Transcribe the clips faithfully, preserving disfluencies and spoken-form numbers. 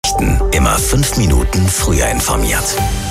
Nachrichten. Immer fünf Minuten früher informiert.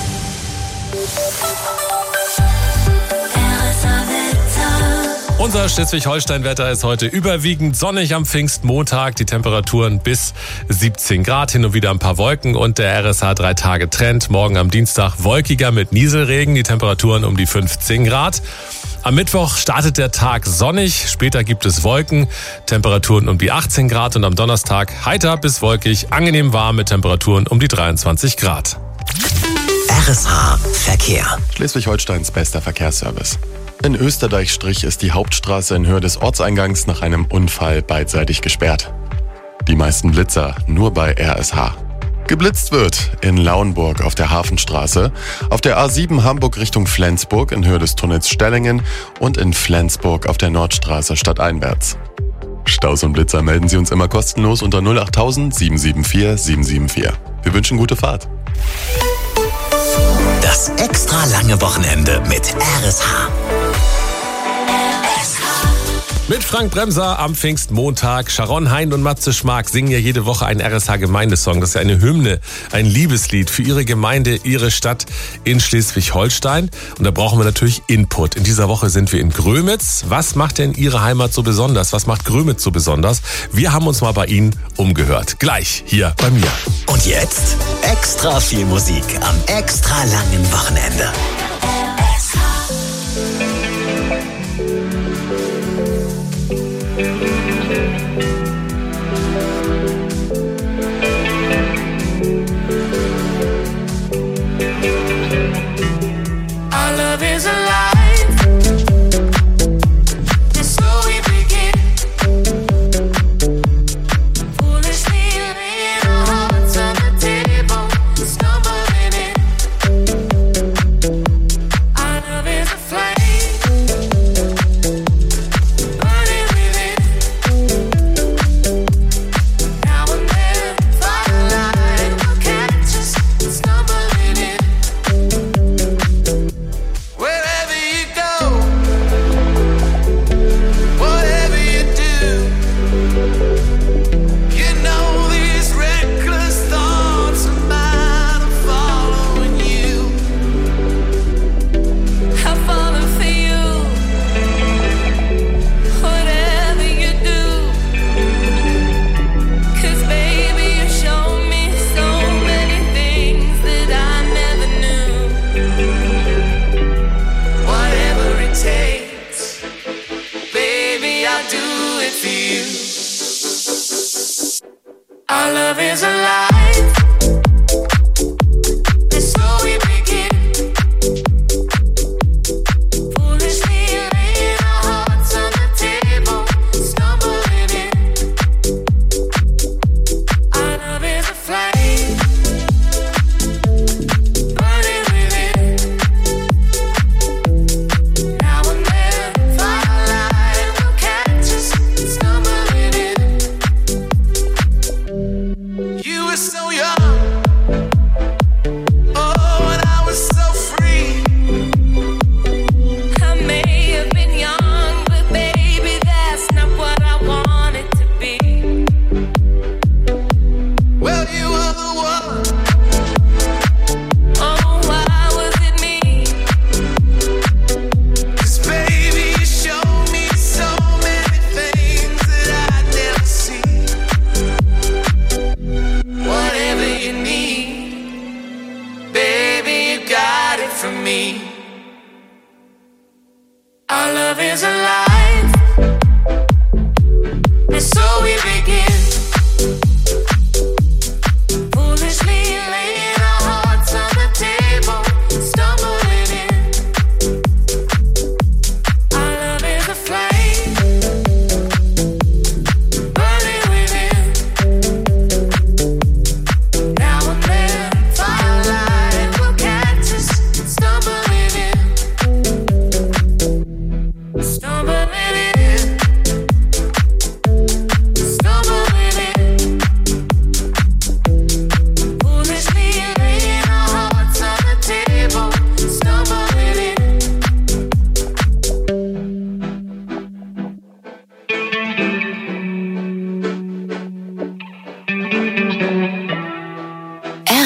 Unser Schleswig-Holstein-Wetter ist heute überwiegend sonnig am Pfingstmontag. Die Temperaturen bis siebzehn Grad, hin und wieder ein paar Wolken und der R S H drei Tage Trend. Morgen am Dienstag wolkiger mit Nieselregen, die Temperaturen um die fünfzehn Grad. Am Mittwoch startet der Tag sonnig, später gibt es Wolken, Temperaturen um die achtzehn Grad und am Donnerstag heiter bis wolkig, angenehm warm mit Temperaturen um die dreiundzwanzig Grad. R S H Verkehr. Schleswig-Holsteins bester Verkehrsservice. In Österdeich-Strich ist die Hauptstraße in Höhe des Ortseingangs nach einem Unfall beidseitig gesperrt. Die meisten Blitzer nur bei R S H. Geblitzt wird in Lauenburg auf der Hafenstraße, auf der A sieben Hamburg Richtung Flensburg in Höhe des Tunnels Stellingen und in Flensburg auf der Nordstraße stadteinwärts. Staus und Blitzer melden Sie uns immer kostenlos unter null acht null null sieben sieben vier sieben sieben vier. Wir wünschen gute Fahrt. Das extra lange Wochenende mit R S H. Mit Frank Bremser am Pfingstmontag. Sharon Hein und Matze Schmark singen ja jede Woche einen R S H-Gemeindesong. Das ist ja eine Hymne, ein Liebeslied für ihre Gemeinde, ihre Stadt in Schleswig-Holstein. Und da brauchen wir natürlich Input. In dieser Woche sind wir in Grömitz. Was macht denn Ihre Heimat so besonders? Was macht Grömitz so besonders? Wir haben uns mal bei Ihnen umgehört. Gleich hier bei mir. Und jetzt extra viel Musik am extra langen Wochenende. Our love is alive. It's so we begin. Foolishly laying our hearts on the table, stumbling in. Our love is a flame, burning within. Now and then, firelight will catch us, stumbling in. You were so young, oh, and I was so free. I may have been young, but baby, that's not what I wanted to be. Well, you were the one. Oh, why was it me? 'Cause baby, you showed me so many things that I'd never seen. Whatever you need.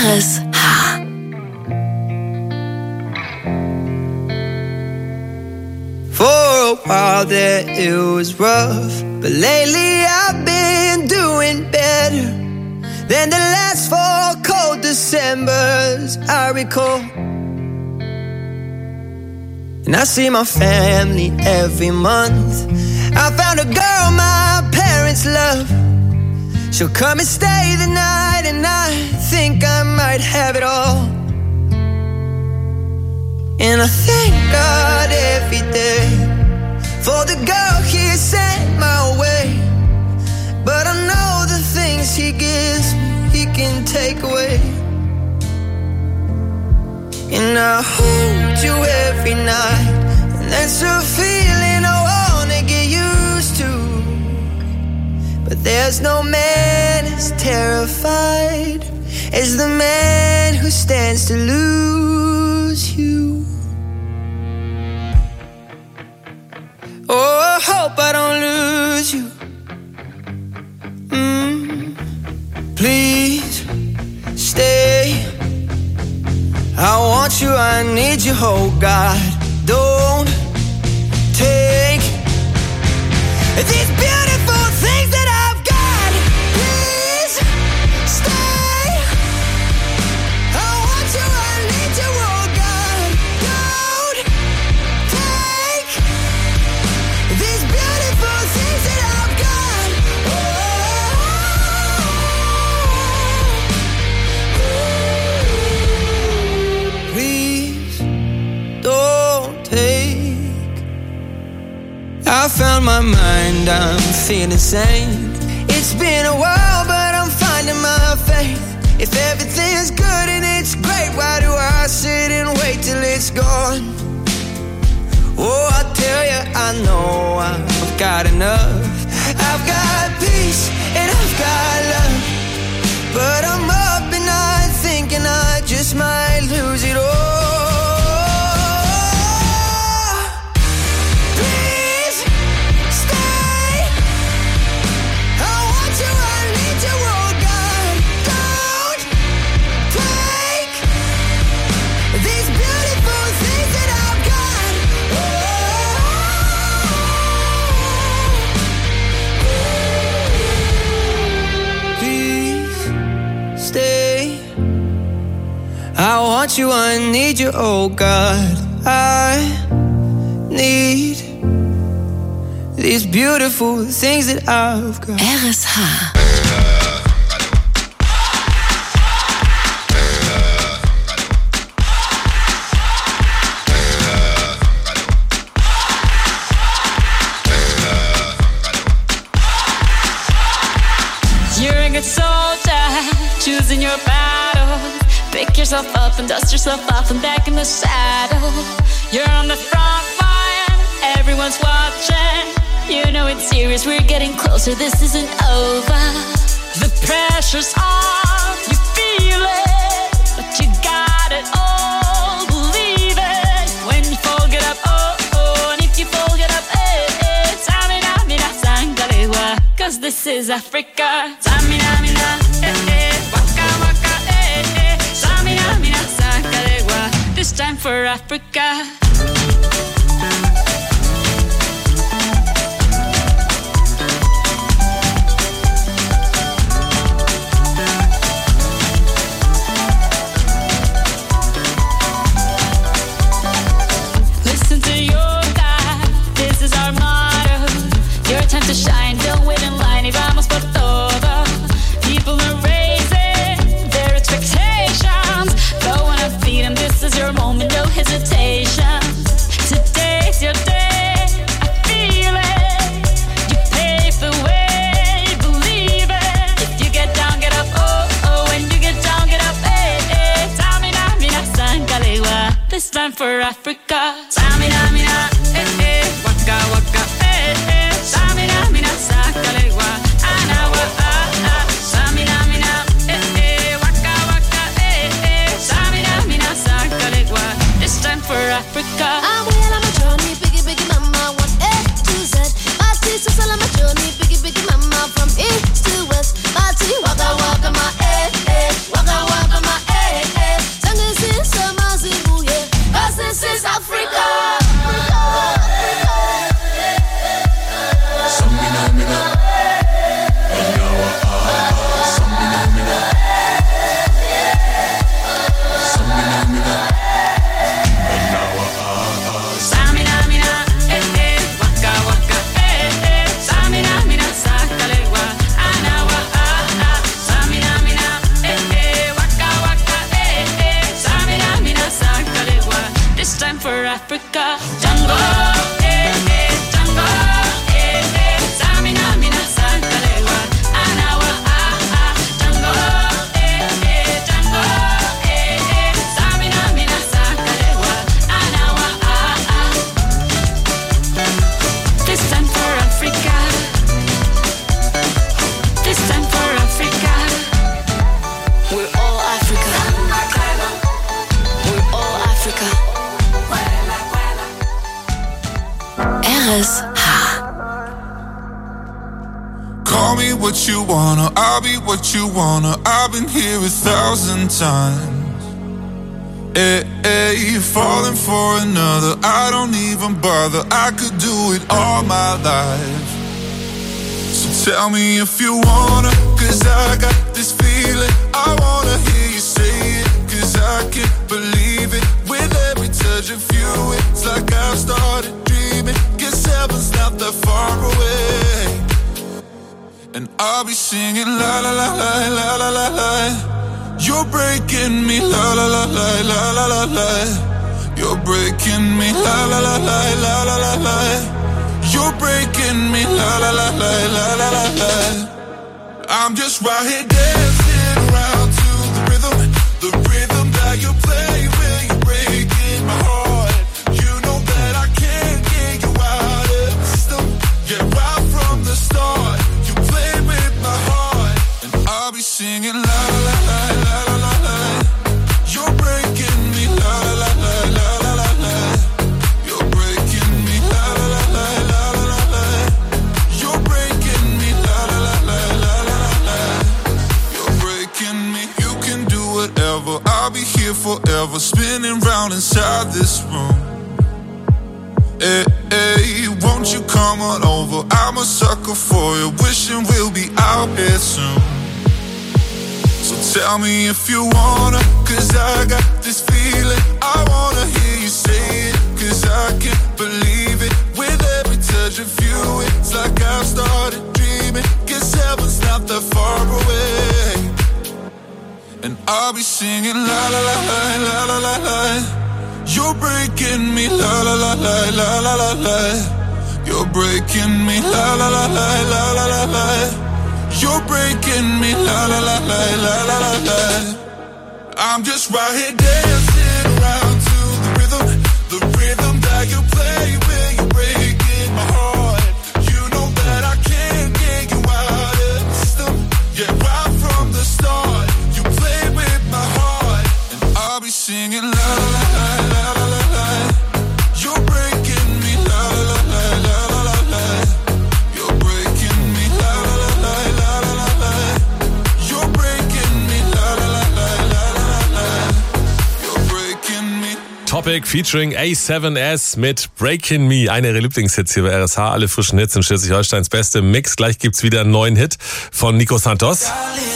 R S H. For a while there it was rough, but lately I've been doing better than the last four cold Decembers I recall. And I see my family every month. I found a girl my parents love. She'll come and stay the night, and I think I might have it all. And I thank God every day for the girl He sent my way. But I know the things He gives me, He can take away. And I hold you every night, and that's a feeling I wanna get used to. But there's no man as terrified as the man who stands to lose you. Oh, I hope I don't lose you. Mm, please stay. I want you, I need you, oh God. Don't take these beautiful things that I've got. Please stay. I want you, I need you, oh God. Don't take these beautiful things that I've got. Oh, please don't take. I found my mind, I'm feeling sane. It's been a while, but I'm finding my faith. If everything's good and it's great, why do I sit and wait till it's gone? Oh, I tell you, I know I've got enough. I've got peace and I've got love, but I'm up at night thinking I just might lose it all. Please stay. I want you, I need you, oh God. Don't take these beautiful things that I've got. Please stay. I want you, I need you, oh God. I need these beautiful things that I've got. R S H. You're a good soldier, choosing your battle. Pick yourself up and dust yourself off and back in the saddle. You're on the front line, everyone's watching. You know it's serious, we're getting closer, this isn't over. The pressure's on, you feel it, but you got it all, believe it. When you fall, get up, oh, oh, and if you fall, get up, eh, eh. Samina, mina, sangalewa, cause this is Africa. Samina, mina, eh, eh, waka, waka, eh, eh. Samina, mina, sangalewa, this time for Africa. Listen to your God, this is our motto. Your time to shine, don't wait in line, y vamos por todo. People are raising their expectations. Go on and feed them, this is your moment, no hesitation. Today's your day, I feel it. You pave the way, believe it. If you get down, get up, oh, oh. When you get down, get up, eh, eh. Samina, mina, sangalewa, this time for Africa. Samina, mina, eh, eh. Waka, waka, eh, eh. Samina, mina, sangalewa, anawa, ah, ah. Samina, mina, eh, eh. Waka, waka, eh, eh. Samina, mina, sangalewa, this time for Africa. I'm well on my journey, biggie, biggie, mama, one A to Z. My sister's all on my journey, biggie, biggie, mama, from east to west. My tea, waka, waka, my eh, eh, waka, waka, my eh. Africa. Django, eh, eh, Django, eh, eh. Samina, mina, sankalewa, anawa, ah, ah. Django, eh, eh, Django, eh, eh. Samina, mina, sankalewa, anawa, ah, ah. This time for Africa. This time for Africa. We're all Africa. We're all Africa. R S H. Call me what you wanna, I'll be what you wanna. I've been here a thousand times. Hey, hey, falling for another, I don't even bother. I could do it all my life. So tell me if you wanna, cause I got this feeling. I wanna hear you say it, cause I can't believe it. With every touch of you, it's like I've started dreaming. Guess heaven's not that far away. And I'll be singing la la la la la la la la. You're breaking me la la la la la la la la. You're breaking me la la la la la la la la. You're breaking me, la la la la la la la la. I'm just right here dancing around to the rhythm, the rhythm that you play when you're breaking my heart. You know that I can't get you out of the system. Yeah, right from the start, you play with my heart, and I'll be singing la la la la la la la. You're breaking me, la la la la la la la. You're breaking me, la la la la la. I'll be here forever, spinning round inside this room. Hey, hey, won't you come on over? I'm a sucker for you, wishing we'll be out here soon. So tell me if you wanna, cause I got this feeling. I wanna hear you say it, cause I can't believe it. With every touch of you, it's like I've started dreaming. Guess heaven's not that far away. And I'll be singing la la la la la la la la. You're breaking me la la la la la la la la. You're breaking me la la la la la la la la. You're breaking me la la la la la la la la. I'm just right here dancing around to the rhythm, the rhythm that you play when you're breaking my heart. You know that I can't get you out of the system. Yeah, right from the start. I'll be singing la la la la la la la. You're breaking me la la la la la la la. You're breaking me la la la la la la la. You're breaking me la la la la la la la. You're breaking me. Topic featuring A seven S mit Breaking Me. Eine ihrer Lieblingshits hier bei R S H. Alle frischen Hits in Schleswig-Holsteins beste Mix. Gleich gibt's wieder einen neuen Hit von Nico Santos.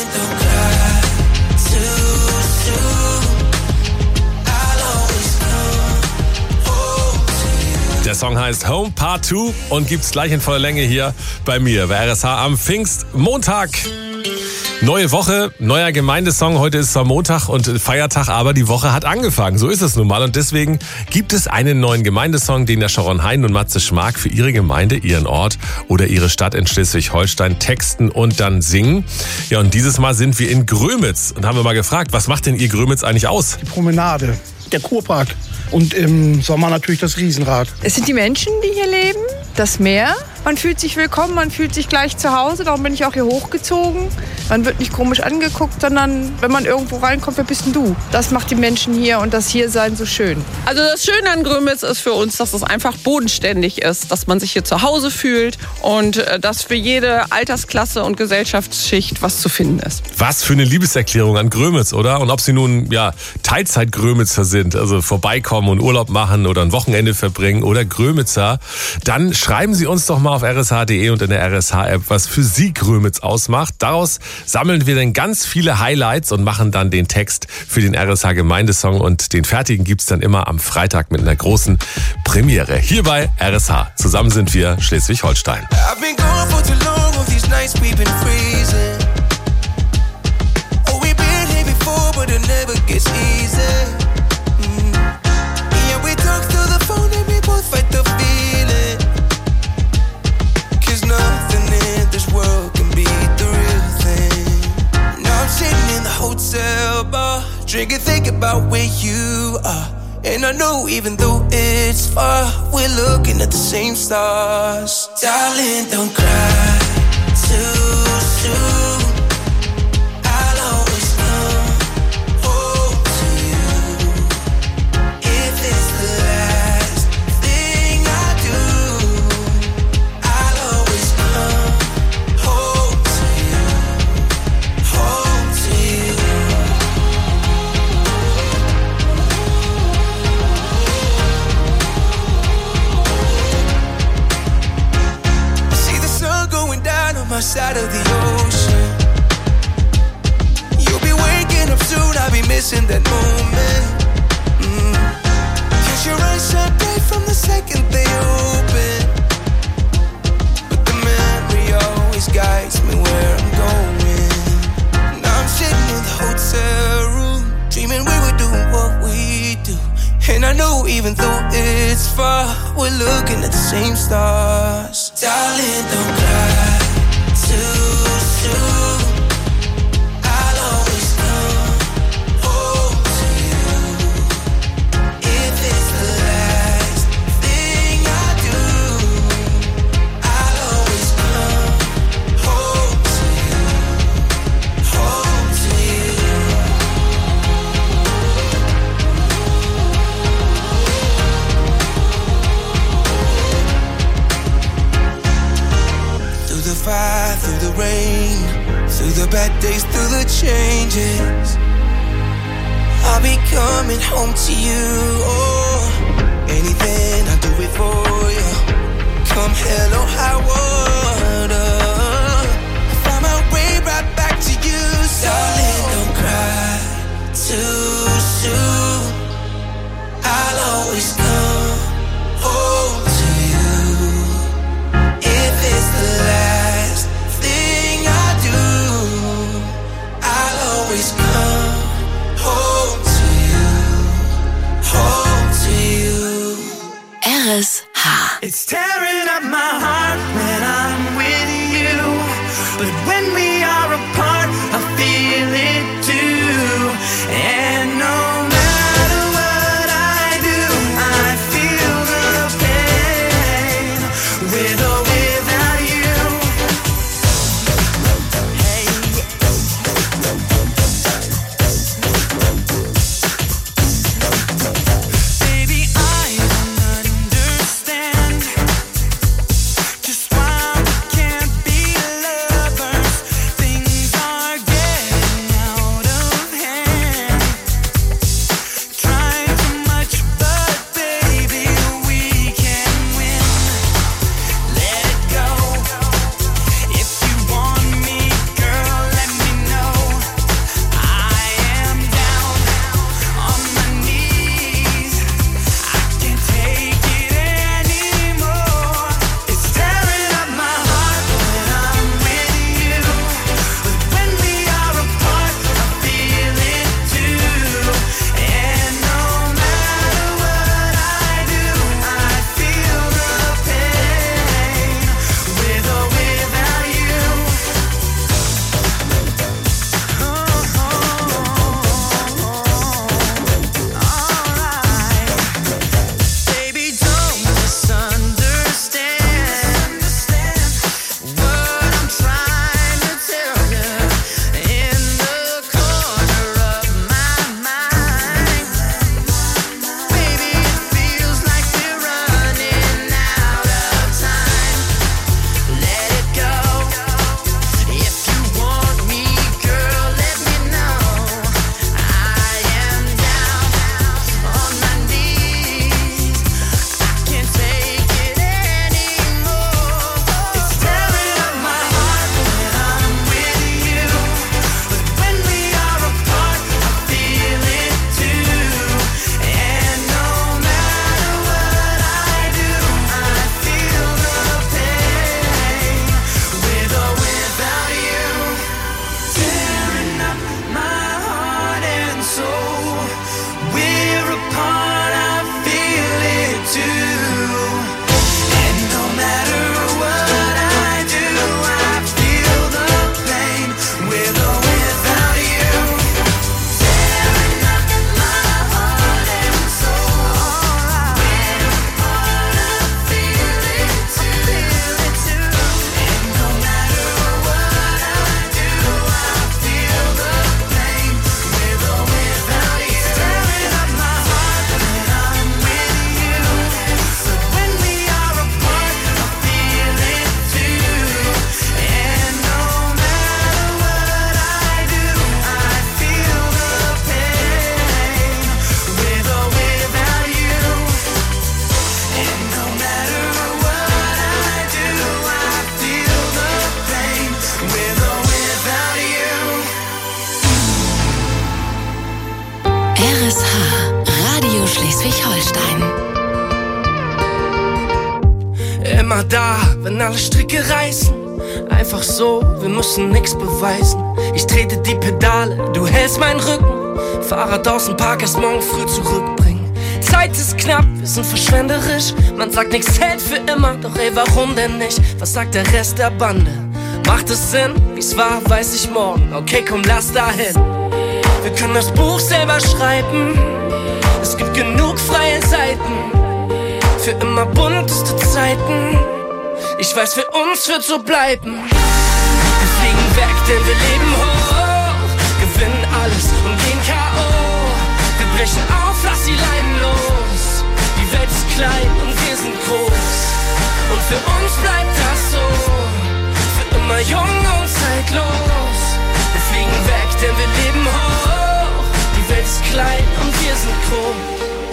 Der Song heißt Home Part zwei und gibt's gleich in voller Länge hier bei mir, bei R S H am Pfingstmontag. Neue Woche, neuer Gemeindesong. Heute ist zwar Montag und Feiertag, aber die Woche hat angefangen. So ist es nun mal. Und deswegen gibt es einen neuen Gemeindesong, den der Sharon Hein und Matze Schmark für ihre Gemeinde, ihren Ort oder ihre Stadt in Schleswig-Holstein texten und dann singen. Ja, und dieses Mal sind wir in Grömitz und haben wir mal gefragt, was macht denn ihr Grömitz eigentlich aus? Die Promenade, der Kurpark und im Sommer natürlich das Riesenrad. Es sind die Menschen, die hier leben, das Meer. Man fühlt sich willkommen, man fühlt sich gleich zu Hause. Darum bin ich auch hier hochgezogen. Man wird nicht komisch angeguckt, sondern wenn man irgendwo reinkommt, wer bist denn du? Das macht die Menschen hier und das Hiersein so schön. Also das Schöne an Grömitz ist für uns, dass es einfach bodenständig ist, dass man sich hier zu Hause fühlt und dass für jede Altersklasse und Gesellschaftsschicht was zu finden ist. Was für eine Liebeserklärung an Grömitz, oder? Und ob Sie nun ja Teilzeit-Grömitzer sind, also vorbeikommen und Urlaub machen oder ein Wochenende verbringen oder Grömitzer, dann schreiben Sie uns doch mal auf r s h punkt d e und in der R S H-App, was für Sie Grömitz ausmacht. Daraus sammeln wir dann ganz viele Highlights und machen dann den Text für den R S H-Gemeindesong und den fertigen gibt's dann immer am Freitag mit einer großen Premiere. Hier bei R S H. Zusammen sind wir Schleswig-Holstein. I've been gone for too long, all these nights we've been freezing. Oh, we've been here before, but it never gets easy. Mm. Yeah, we talk to the phone drink and think about where you are. And I know even though it's far, we're looking at the same stars. Darling, don't cry too soon. I'll always come home to you. If it's the last thing I do, I'll always come home to you, home to you. My side of the ocean. You'll be waking up soon, I'll be missing that moment. mm. Cause your eyes shine bright from the second they open. But the memory always guides me where I'm going. Now I'm sitting in the hotel room, dreaming we were doing what we do. And I know even though it's far, we're looking at the same stars. Darling, don't cry too soon. I'll always come home to you. If it's the last thing I do, I'll always come home to you, home to you. Through the fire, through the rain, through the bad days, through the changes, I'll be coming home to you. Oh, anything, I'll do it for you. Come hell or high water, I'll find my way right back to you. Darling, don't cry too soon. I'll always come home to you. If it's the last thing I do, I'll always come home to you, home to you. R S H. It's tearing up my heart when I'm with you, but when we are apart, I feel it too. And no matter what I do, I feel the pain with or without you. Hey. Baby, I don't understand. Schleswig-Holstein. Immer da, wenn alle Stricke reißen. Einfach so, wir müssen nix beweisen. Ich trete die Pedale, du hältst meinen Rücken. Fahrrad aus dem Park, erst morgen früh zurückbringen. Zeit ist knapp, wir sind verschwenderisch. Man sagt, nix hält für immer, doch ey, warum denn nicht? Was sagt der Rest der Bande? Macht es Sinn? Wie's war, weiß ich morgen. Okay, komm, lass dahin. Wir können das Buch selber schreiben. Es gibt genug freie Seiten. Für immer bunteste Zeiten. Ich weiß, für uns wird so bleiben. Wir fliegen weg, denn wir leben hoch. Gewinnen alles und gehen K O. Wir brechen auf, lass die Leinen los. Die Welt ist klein und wir sind groß. Und für uns bleibt das so. Für immer jung und zeitlos. Wir fliegen weg, denn wir leben hoch. Die Welt ist klein und wir sind groß.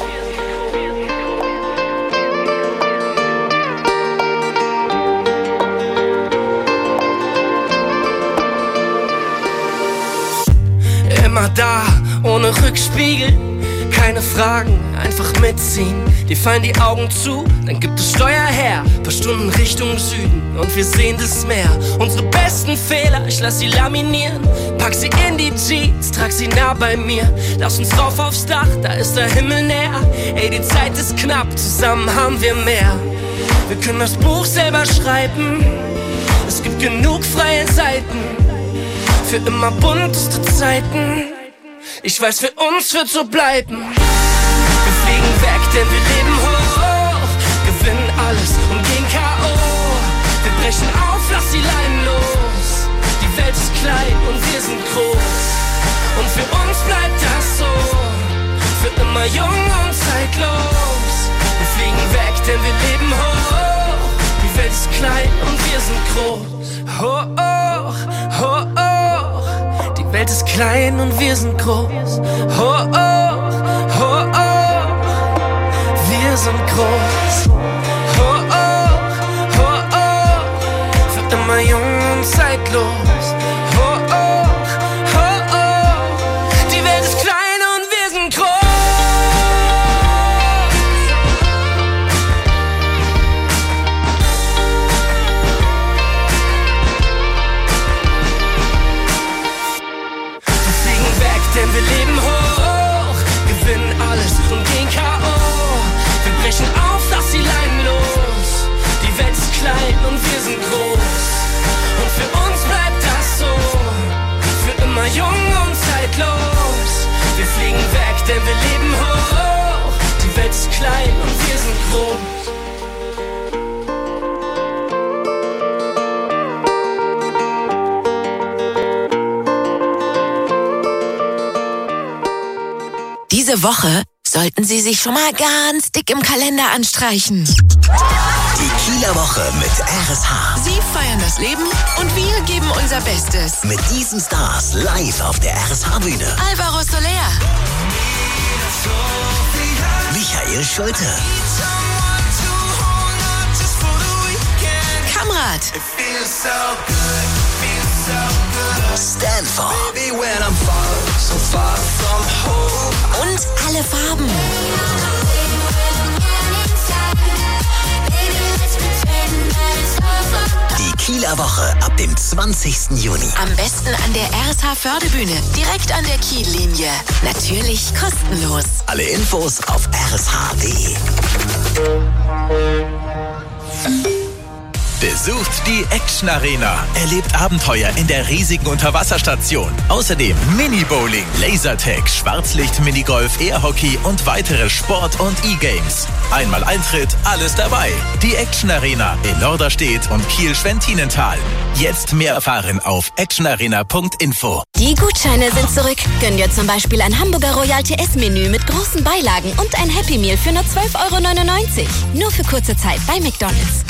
Immer da, ohne Rückspiegel, keine Fragen, einfach mitziehen. Dir fallen die Augen zu, dann gibt es Steuer her. Paar Stunden Richtung Süden und wir sehen das Meer. Unsere besten Fehler, ich lass sie laminieren. Pack sie in die Jeans, trag sie nah bei mir. Lass uns rauf aufs Dach, da ist der Himmel näher. Ey, die Zeit ist knapp, zusammen haben wir mehr. Wir können das Buch selber schreiben. Es gibt genug freie Seiten. Für immer bunteste Zeiten. Ich weiß, für uns wird so bleiben. Wir fliegen weg, denn wir leben hoch. Gewinnen alles und gehen K O. Wir brechen auf, lass die Leinen los. Die Welt ist klein und wir sind groß. Und für uns bleibt das so. Für immer jung und zeitlos. Wir fliegen weg, denn wir leben hoch. Die Welt ist klein und wir sind groß. Hoch, hoch, hoch. Die Welt ist klein und wir sind groß. Hoch, hoch, hoch. Wir sind groß. Hoch, hoch, hoch. Für immer jung und zeitlos. Hoch, hoch, hoch. Die Welt ist klein und wir sind groß. Denn wir leben hoch, gewinnen alles und gehen K O. Wir brechen auf, lass die Leinen los. Die Welt ist klein und wir sind groß. Und für uns bleibt das so. Für immer jung und zeitlos. Wir fliegen weg, denn wir leben hoch. Die Welt ist klein und wir sind groß. Diese Woche sollten Sie sich schon mal ganz dick im Kalender anstreichen. Die Kieler Woche mit R S H. Sie feiern das Leben und wir geben unser Bestes. Mit diesen Stars live auf der R S H-Bühne. Alvaro Soler, Michael Schulte. Kamrat, Stanford. und alle Farben. Die Kieler Woche ab dem zwanzigsten Juni. Am besten an der R S H-Förderbühne, direkt an der Kiellinie. Natürlich kostenlos. Alle Infos auf r s h punkt d e. Besucht die Action Arena. Erlebt Abenteuer in der riesigen Unterwasserstation. Außerdem Mini-Bowling, Lasertag, Schwarzlicht, Minigolf, Airhockey und weitere Sport- und E-Games. Einmal Eintritt, alles dabei. Die Action Arena in Norderstedt und Kiel-Schwentinental. Jetzt mehr erfahren auf actionarena punkt info. Die Gutscheine sind zurück. Gönn dir zum Beispiel ein Hamburger Royal T S-Menü mit großen Beilagen und ein Happy Meal für nur zwölf Euro neunundneunzig. Nur für kurze Zeit bei McDonald's.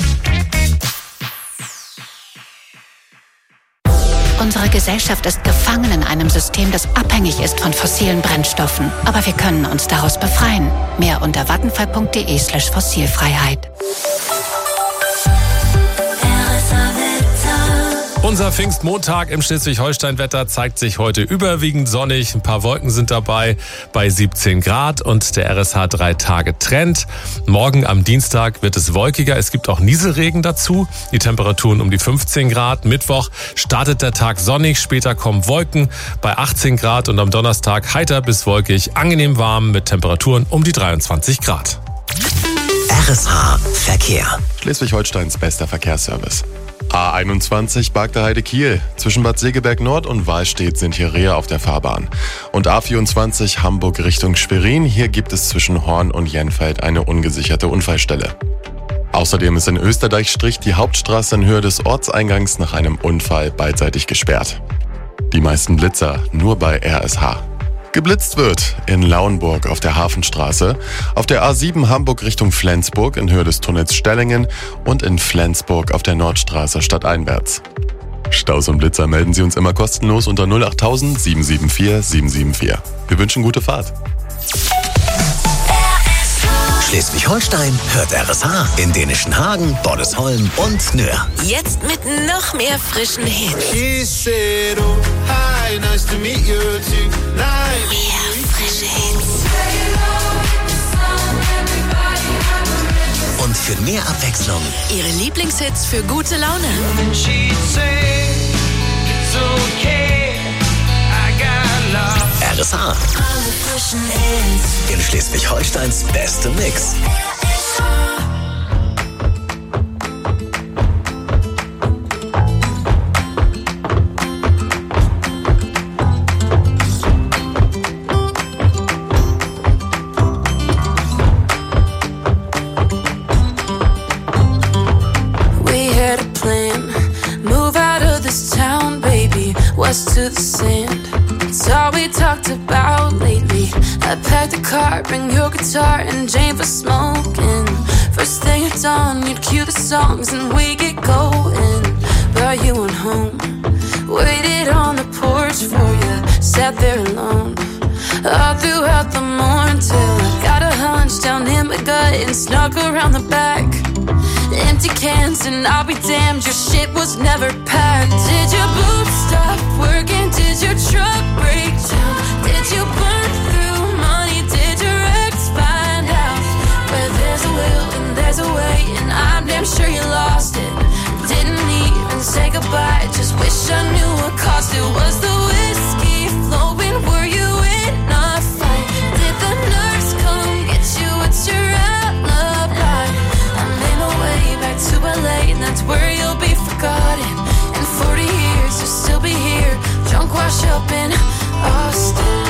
Unsere Gesellschaft ist gefangen in einem System, das abhängig ist von fossilen Brennstoffen. Aber wir können uns daraus befreien. Mehr unter vattenfall punkt de slash fossilfreiheit. Unser Pfingstmontag im Schleswig-Holstein-Wetter zeigt sich heute überwiegend sonnig. Ein paar Wolken sind dabei bei siebzehn Grad und der R S H drei Tage Trend. Morgen am Dienstag wird es wolkiger. Es gibt auch Nieselregen dazu. Die Temperaturen um die fünfzehn Grad. Mittwoch startet der Tag sonnig. Später kommen Wolken bei achtzehn Grad und am Donnerstag heiter bis wolkig, angenehm warm mit Temperaturen um die dreiundzwanzig Grad. R S H Verkehr. Schleswig-Holsteins bester Verkehrsservice. A einundzwanzig Bagda-Heide-Kiel. Zwischen Bad Segeberg Nord und Wahlstedt sind hier Rehe auf der Fahrbahn. Und A vierundzwanzig Hamburg Richtung Schwerin. Hier gibt es zwischen Horn und Jenfeld eine ungesicherte Unfallstelle. Außerdem ist in Österdeich-Strich die Hauptstraße in Höhe des Ortseingangs nach einem Unfall beidseitig gesperrt. Die meisten Blitzer nur bei R S H. Geblitzt wird in Lauenburg auf der Hafenstraße, auf der A sieben Hamburg Richtung Flensburg in Höhe des Tunnels Stellingen und in Flensburg auf der Nordstraße stadteinwärts. Staus und Blitzer melden Sie uns immer kostenlos unter null acht null null sieben sieben vier sieben sieben vier. Wir wünschen gute Fahrt. Schleswig-Holstein hört R S H in Dänischen Hagen, Bordesholm und Nöhr. Jetzt mit noch mehr frischen Hits. Mehr frische Hits. Und für mehr Abwechslung Ihre Lieblingshits für gute Laune. R S H. In Schleswig-Holsteins beste Mix. To the sand, it's all we talked about lately. I packed the car, bring your guitar and Jane for smoking. First thing at dawn, you'd cue the songs and we get going. Brought you on home, waited on the porch for you, sat there alone all throughout the morning till I got a hunch down in my gut and snuck around the back. Empty cans and I'll be damned, your shit was never packed. Did your boots stop working? Did your truck break down? Did you burn through money? Did your ex find out? Where there's a will and there's a way, and I'm damn sure you lost it. Didn't even say goodbye, just wish I knew what caused it. Was the whiskey flowing? Were you in a fight? Did the nurse come get you? What's your alibi? I made my way back to L A, and that's where you'll be forgotten. In forty years, you'll still be here, drunk, washed up in Austin.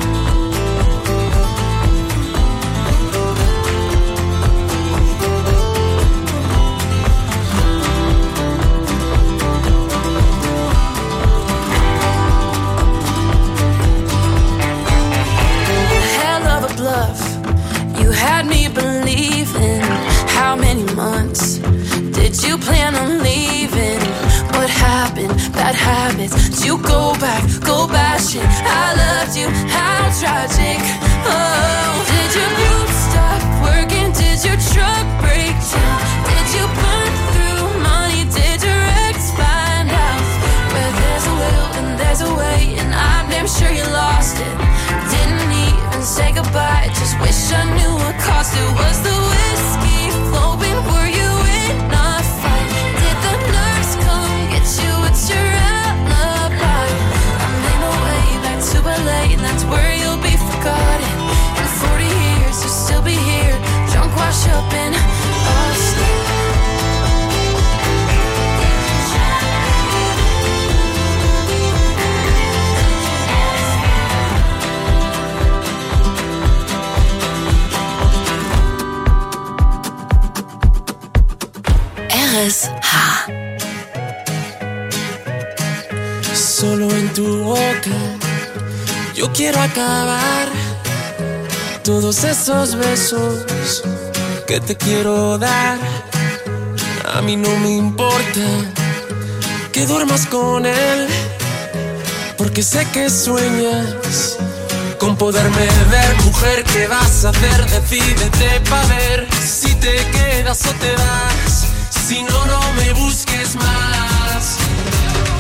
You had me believing. How many months did you plan on leaving? What happened? Bad habits. Did you go back, go bashing? I loved you, how tragic. Oh, did your boots stop working? Did your truck break down? Did you burn through money? Did your ex find out? Where there's a will and there's a way, and I'm damn sure you lost it. Didn't even say goodbye, just wish I knew what caused it. Was the whiskey flowing? Were you in a fight? Did the nurse come get you? What's your alibi? I made my way back to L A, and that's where you'll be forgotten. In forty years, you'll still be here, drunk, washed up in Austin. R S H. Solo en tu boca yo quiero acabar todos esos besos que te quiero dar. A mí no me importa que duermas con él, porque sé que sueñas con poderme ver. Mujer, ¿qué vas a hacer? Decídete pa' ver si te quedas o te vas. Si no, no me busques más.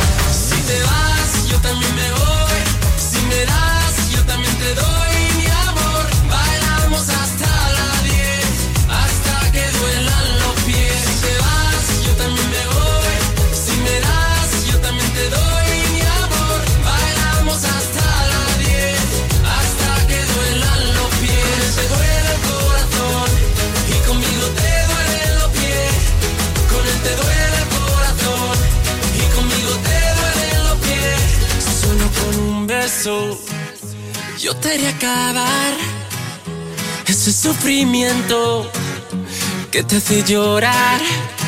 te vas, yo también me voy. Si me das, yo también te doy mi amor. Bailamos hasta las diez, hasta que duelan los pies. Si te vas, yo también me voy. Si me das, yo también te doy mi amor. Bailamos hasta las diez, hasta que duelan los pies. Te duele el corazón y conmigo te duelen los pies. Con él te duele el corazón y conmigo te duelen los pies. Solo con un beso yo te haría acabar ese sufrimiento que te hace llorar.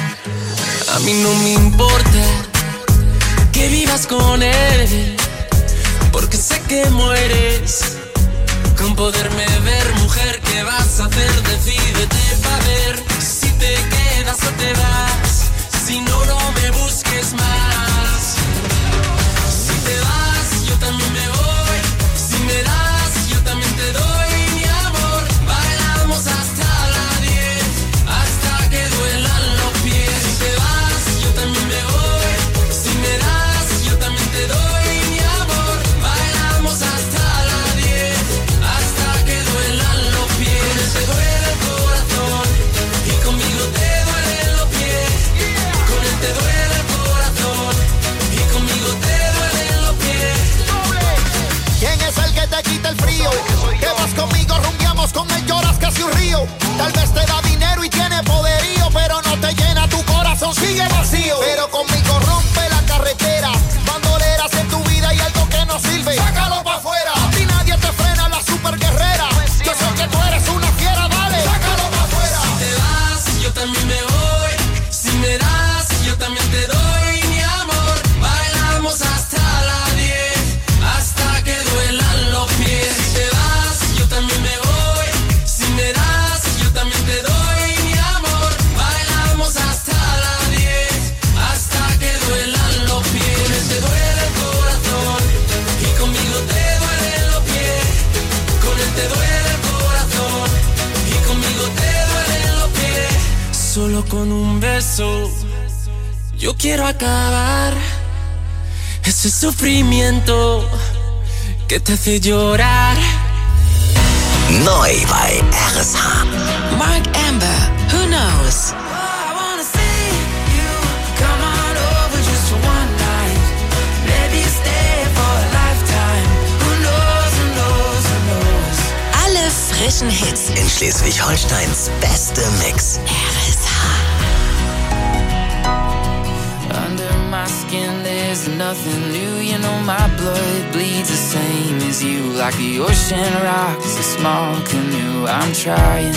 A mí no me importa que vivas con él, porque sé que mueres con poderme ver. Mujer, ¿qué vas a hacer? Decídete pa' ver si te quedas o te vas. Si no, no me busques más. Si te vas, yo también me voy. Si me das, yo también te doy mi amor. Bailamos hasta las diez, hasta que duelan los pies. Si te vas, yo también me voy. Si me das, yo también te doy mi amor. Bailamos hasta las diez, hasta que duelan los pies. Te duele el corazón y conmigo te duelen los pies. Con él te duele el corazón y conmigo te duelen los pies. ¿Quién es el que te quita el frío? Que vas conmigo, rumbiamos con él, lloras casi un río. Tal vez te da dinero y tiene poderío, pero no te llena tu corazón, sigue vacío. Pero conmigo rompe la carretera, bandoleras en tu vida y algo que no sirve, sácalo pa' afuera. A ti nadie te frena, la super guerrera. Yo sé que tú eres una fiera, dale, sácalo pa' afuera. Si te vas, yo también me voy. Si me das, yo también te doy mi amor. Bailamos hasta las diez, hasta que duelan los pies. Si te vas, yo también me voy. Si me das, yo también te doy mi amor. Bailamos hasta las diez, hasta que duelan los pies. Con él te duele el corazón y conmigo te duelen los pies. Con él te duele el corazón y conmigo te duelen los pies. Solo con un beso yo quiero acabar ese sufrimiento que te hace llorar. Neu bei R S H. Mark Amber, who knows? I wanna see you come on over just for one night. Maybe stay for a lifetime. Who knows, who knows, who knows? Alle frischen Hits. In Schleswig-Holsteins beste Mix. R S H. Under my skin there's nothing new. You know my blood bleeds the same as you. Like the ocean rocks a small canoe. I'm trying.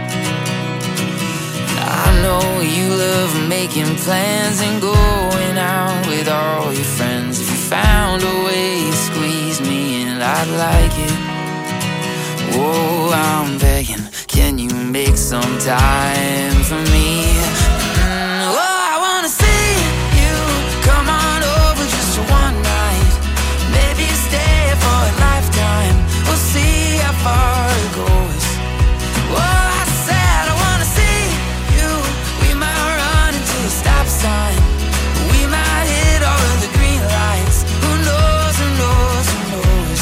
I know you love making plans and going out with all your friends. If you found a way to squeeze me in, I'd like it. Whoa, I'm begging, can you make some time for me? Mm, oh, I wanna see you come on over just for one night. Maybe stay for a lifetime. We'll see how far it goes. Oh, I said I wanna see you. We might run into a stop sign. We might hit all of the green lights. Who knows, who knows, who knows?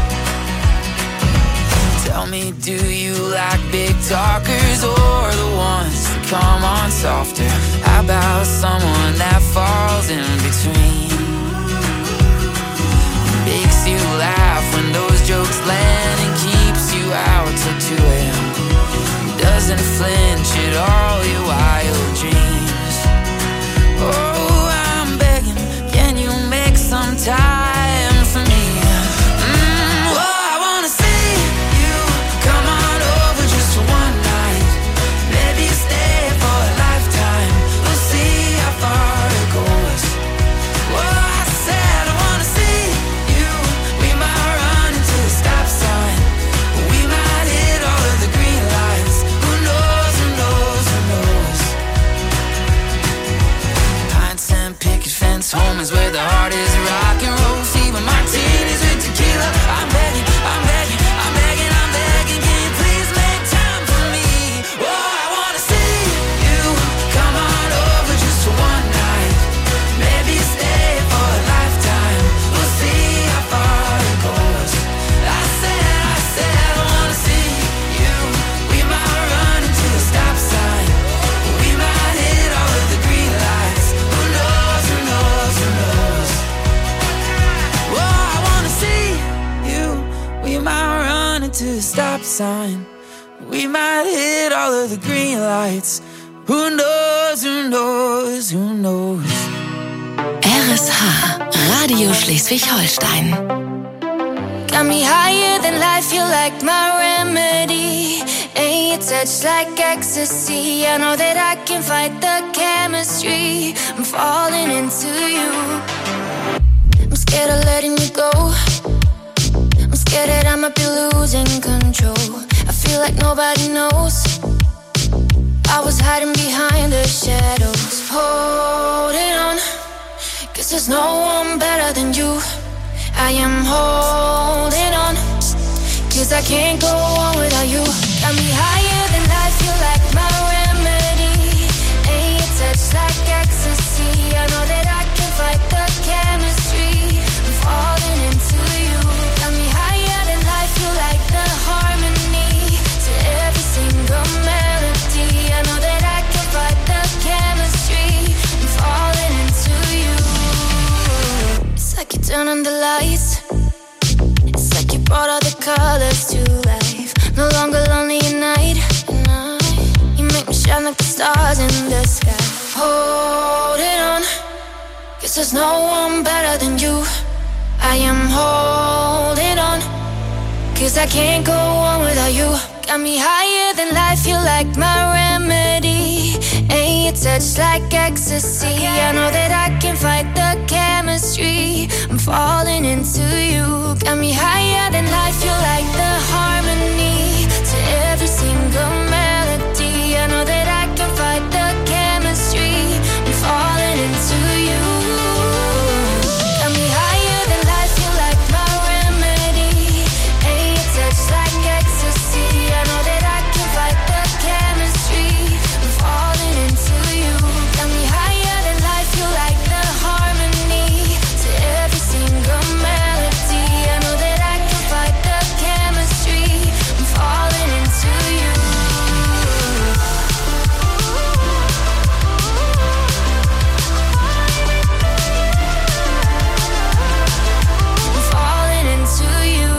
Tell me, do you like big talkers or the ones that come on softer? How about someone that falls in between? Makes you laugh when those jokes land and keeps you out till two a.m. Doesn't flinch at all your wild dreams. Oh, I'm begging, can you make some time for me? Mm, oh, I wanna see you come on over just for one night. Maybe stay for a lifetime. We'll see how far it goes. Oh, I said I wanna see you. We might run into a stop sign. to the stop sign. We might hit all of the green lights. Who knows, who knows, who knows? R S H, Radio Schleswig-Holstein. Got me higher than life, you like my remedy. And your touch like ecstasy. I know that I can fight the chemistry. I'm falling into you. I'm scared of letting you go. I'm scared that I might be losing control. I feel like nobody knows. I was hiding behind the shadows. Holding on, 'cause there's no one better than you. I am holding on, 'cause I can't go on without you. Got me higher than life, you like my remedy. And your touch like ecstasy. I know that I can fight the chemistry. I'm falling into you. Got me higher than life, you like the harmony to every single melody. I know that I can fight the chemistry. I'm falling into you. It's like you turn on the lights. It's like you brought all the colors to life. No longer lonely at night. You make me shine like the stars in the sky. Holding on, 'cause there's no one better than you. I am holding on, 'cause I can't go on without you. Got me higher than life, you like my remedy. And your touch like ecstasy. I know that I can fight the chemistry. I'm falling into you. Got me higher than life, you like the harmony to every single melody. I know that I can fight the chemistry. I'm falling into you. Got me higher than life, you like my remedy. And your touch like ecstasy. I know that I can fight the chemistry. I'm falling into you. Got me higher than life, you like the harmony to every single melody. I know that I can fight the chemistry. I'm falling into you. I'm falling into you.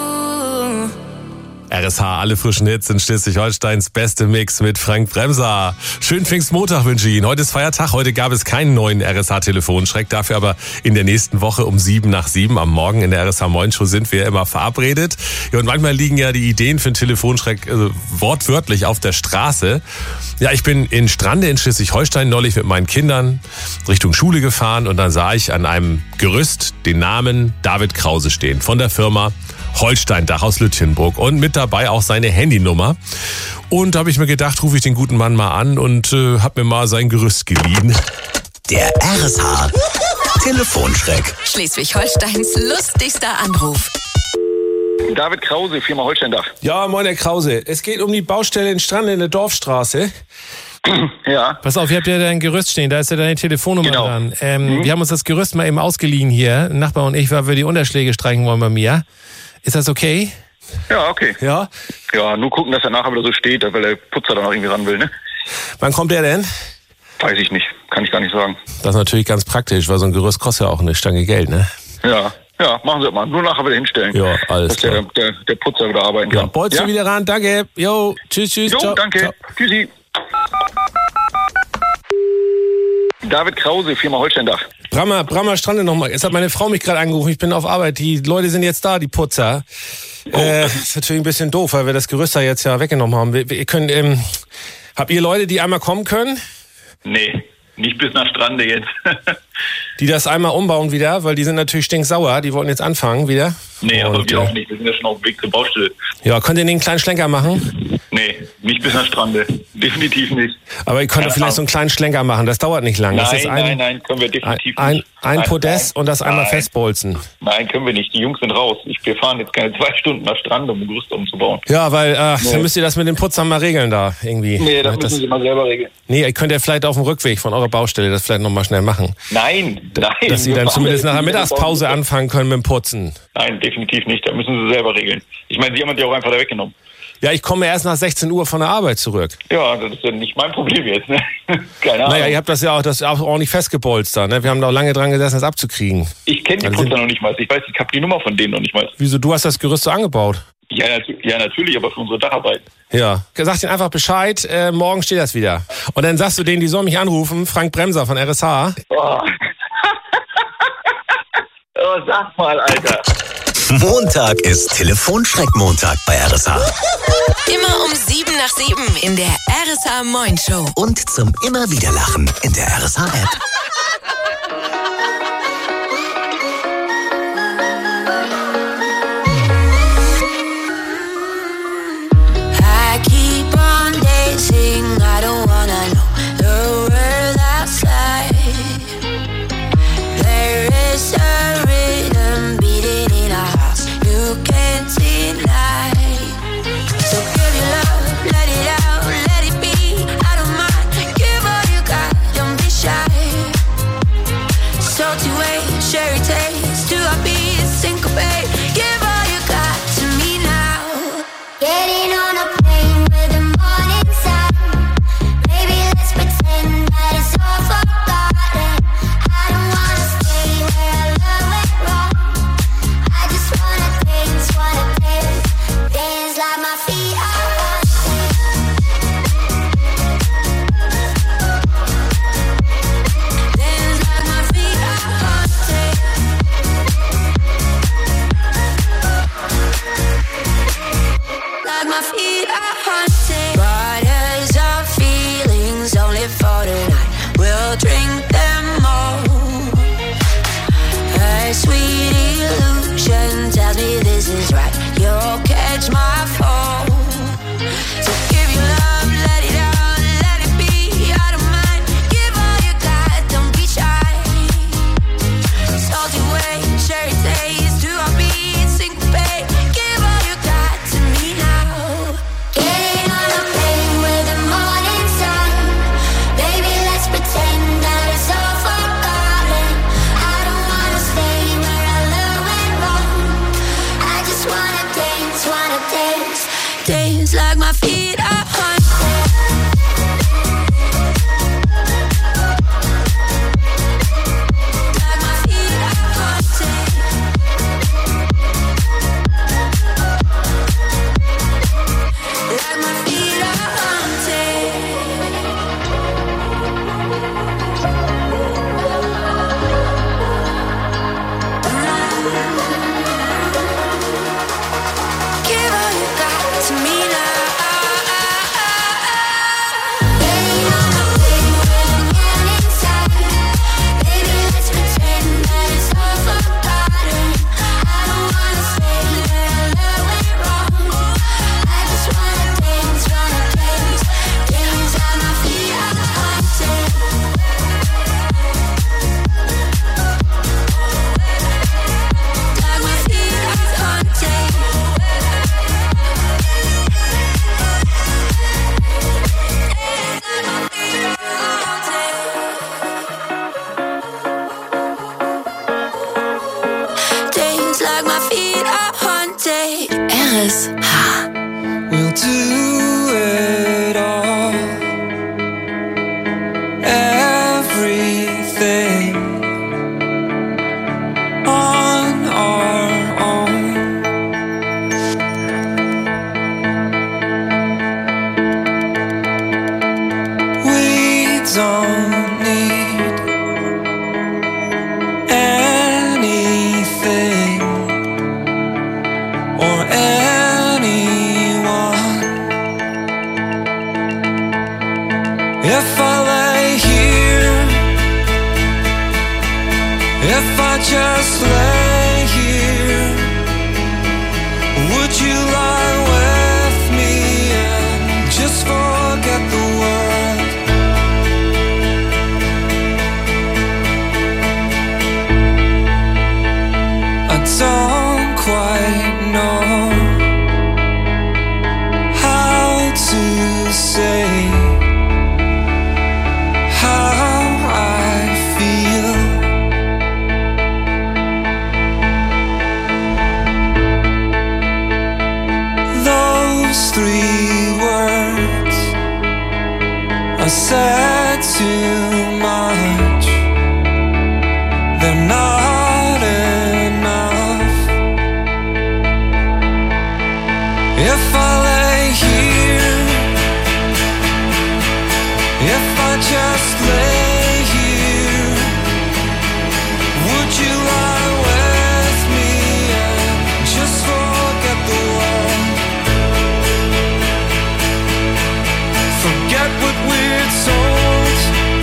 R S H, alle frischen Hits in Schleswig-Holsteins beste Mix mit Frank Bremser. Schönen Pfingstmontag wünsche ich Ihnen. Heute ist Feiertag, heute gab es keinen neuen R S H-Telefonschreck, dafür aber in der nächsten Woche um sieben nach sieben am Morgen in der R S H Moin Show sind wir immer verabredet. Ja, und manchmal liegen ja die Ideen für einen Telefonschreck also wortwörtlich auf der Straße. Ja, ich bin in Strande in Schleswig-Holstein neulich mit meinen Kindern Richtung Schule gefahren und dann sah ich an einem Gerüst den Namen David Krause stehen von der Firma Holsteindach aus Lütjenburg und mit dabei auch seine Handynummer. Und da habe ich mir gedacht, rufe ich den guten Mann mal an und äh, habe mir mal sein Gerüst geliehen. Der R S H Telefonschreck. Schleswig-Holsteins lustigster Anruf. David Krause, Firma Holsteindach. Ja, moin Herr Krause. Es geht um die Baustelle in Strande in der Dorfstraße. Ja. Pass auf, ihr habt ja dein Gerüst stehen, da ist ja deine Telefonnummer genau. dran. Ähm, mhm. Wir haben uns das Gerüst mal eben ausgeliehen hier, ein Nachbar und ich, weil wir die Unterschläge streichen wollen bei mir. Ist das okay? Ja, okay. Ja? Ja, nur gucken, dass er nachher wieder so steht, weil der Putzer da noch irgendwie ran will, ne? Wann kommt der denn? Weiß ich nicht, kann ich gar nicht sagen. Das ist natürlich ganz praktisch, weil so ein Gerüst kostet ja auch eine Stange Geld, ne? Ja, ja, machen Sie das mal. Nur nachher wieder hinstellen. Ja, alles dass klar. Dass der, der, der Putzer wieder arbeiten kann. Ja, Bolzen ja? wieder ran, danke. Jo, tschüss, tschüss. Jo, ciao. danke. Ciao. Tschüssi. David Krause, Firma Holsteindach. Brammer, Brammer Strande nochmal. Jetzt hat meine Frau mich gerade angerufen. Ich bin auf Arbeit. Die Leute sind jetzt da, die Putzer. Oh. Äh, ist natürlich ein bisschen doof, weil wir das Gerüst da jetzt ja weggenommen haben. Wir, wir können, ähm, habt ihr Leute, die einmal kommen können? Nee, nicht bis nach Strande jetzt. Die das einmal umbauen wieder, weil die sind natürlich stinksauer. Die wollten jetzt anfangen wieder. Nee, Und, aber wir auch nicht. Wir sind ja schon auf dem Weg zur Baustelle. Ja, könnt ihr den kleinen Schlenker machen? Nee, nicht bis nach Strande. Definitiv nicht. Aber ihr könnt ja, vielleicht so einen kleinen Schlenker machen. Das dauert nicht lang. Nein, das ist ein, nein, nein, können wir definitiv ein, nicht. Ein, ein nein, Podest nein, und das einmal nein. festbolzen. Nein, können wir nicht. Die Jungs sind raus. Ich, wir fahren jetzt keine zwei Stunden nach Strand, um ein Gerüst umzubauen. Ja, weil äh, nee. dann müsst ihr das mit den Putzern mal regeln da irgendwie. Nee, das, das müssen Sie mal selber regeln. Nee, ihr könnt ja vielleicht auf dem Rückweg von eurer Baustelle das vielleicht nochmal schnell machen. Nein, nein. Dass Sie dann zumindest nach der Mittagspause anfangen können mit dem Putzen. Nein, definitiv nicht. Da müssen Sie selber regeln. Ich meine, Sie haben die auch einfach da weggenommen. Ja, ich komme erst nach sechzehn Uhr von der Arbeit zurück. Ja, das ist ja nicht mein Problem jetzt, ne? Keine Ahnung. Naja, ihr habt das ja auch, das auch ordentlich festgebolzt da, ne? Wir haben da auch lange dran gesessen, das abzukriegen. Ich kenne die also Putzer noch nicht mal. Ich weiß, ich habe die Nummer von denen noch nicht mal. Wieso, du hast das Gerüst so angebaut? Ja, natu- ja, natürlich, aber für unsere Dacharbeit. Ja. Sag denen einfach Bescheid, äh, morgen steht das wieder. Und dann sagst du denen, die sollen mich anrufen, Frank Bremser von R S H. Oh, oh sag mal, Alter. Montag ist Telefonschreck-Montag bei R S H. Immer um sieben nach sieben in der R S H Moin Show. Und zum immer wieder Lachen in der R S H-App. I keep on dancing, I don't wanna know the world outside. There is a rhythm beating in our hearts, you can't deny. So give your love, let it out, let it be. I don't mind, give all you got, don't be shy. Salty waves, cherry taste, to our beats, syncopate. Give all you got to me now. Getting on a plane with the morning sun. Baby, let's pretend that it's all forgotten. I don't wanna stay where our love went wrong. I just wanna dance, wanna dance, dance like my feet are haunted. Dance like my feet are haunted. Like my feet are haunted. Waters of feelings only for tonight. We'll drink them all. A sweet illusion tells me this is right. You'll catch my fall. So give your love, let it out, let it be. I don't mind. Give all you got, don't be shy. Salty waves, cherry taste, to our beats, syncopate. Give all you got to me now. Getting on a plane with the morning sun. Baby, let's pretend that it's all forgotten. I don't wanna stay where our love went wrong. I just wanna dance, wanna dance, dance like my feet are haunted. Like my feet are haunted. Like my feet are haunted. Give all you got to me now. Getting on a plane with the morning sun. Baby, let's pretend that it's all forgotten. I don't wanna stay where our love went wrong. I just wanna dance, wanna dance, dance like my feet are haunted. Like my feet are haunted. Dance like my feet are haunted. R S H. We'll do it all. Everything on our own. We don't need anything or anyone. If I lay here, if I just lay here, would you lie with me and just forget the world? I don't quite know how to say how I feel. Those three words are said too much. They're not enough. If I just lay here, would you lie with me and just forget the world? Forget what we're told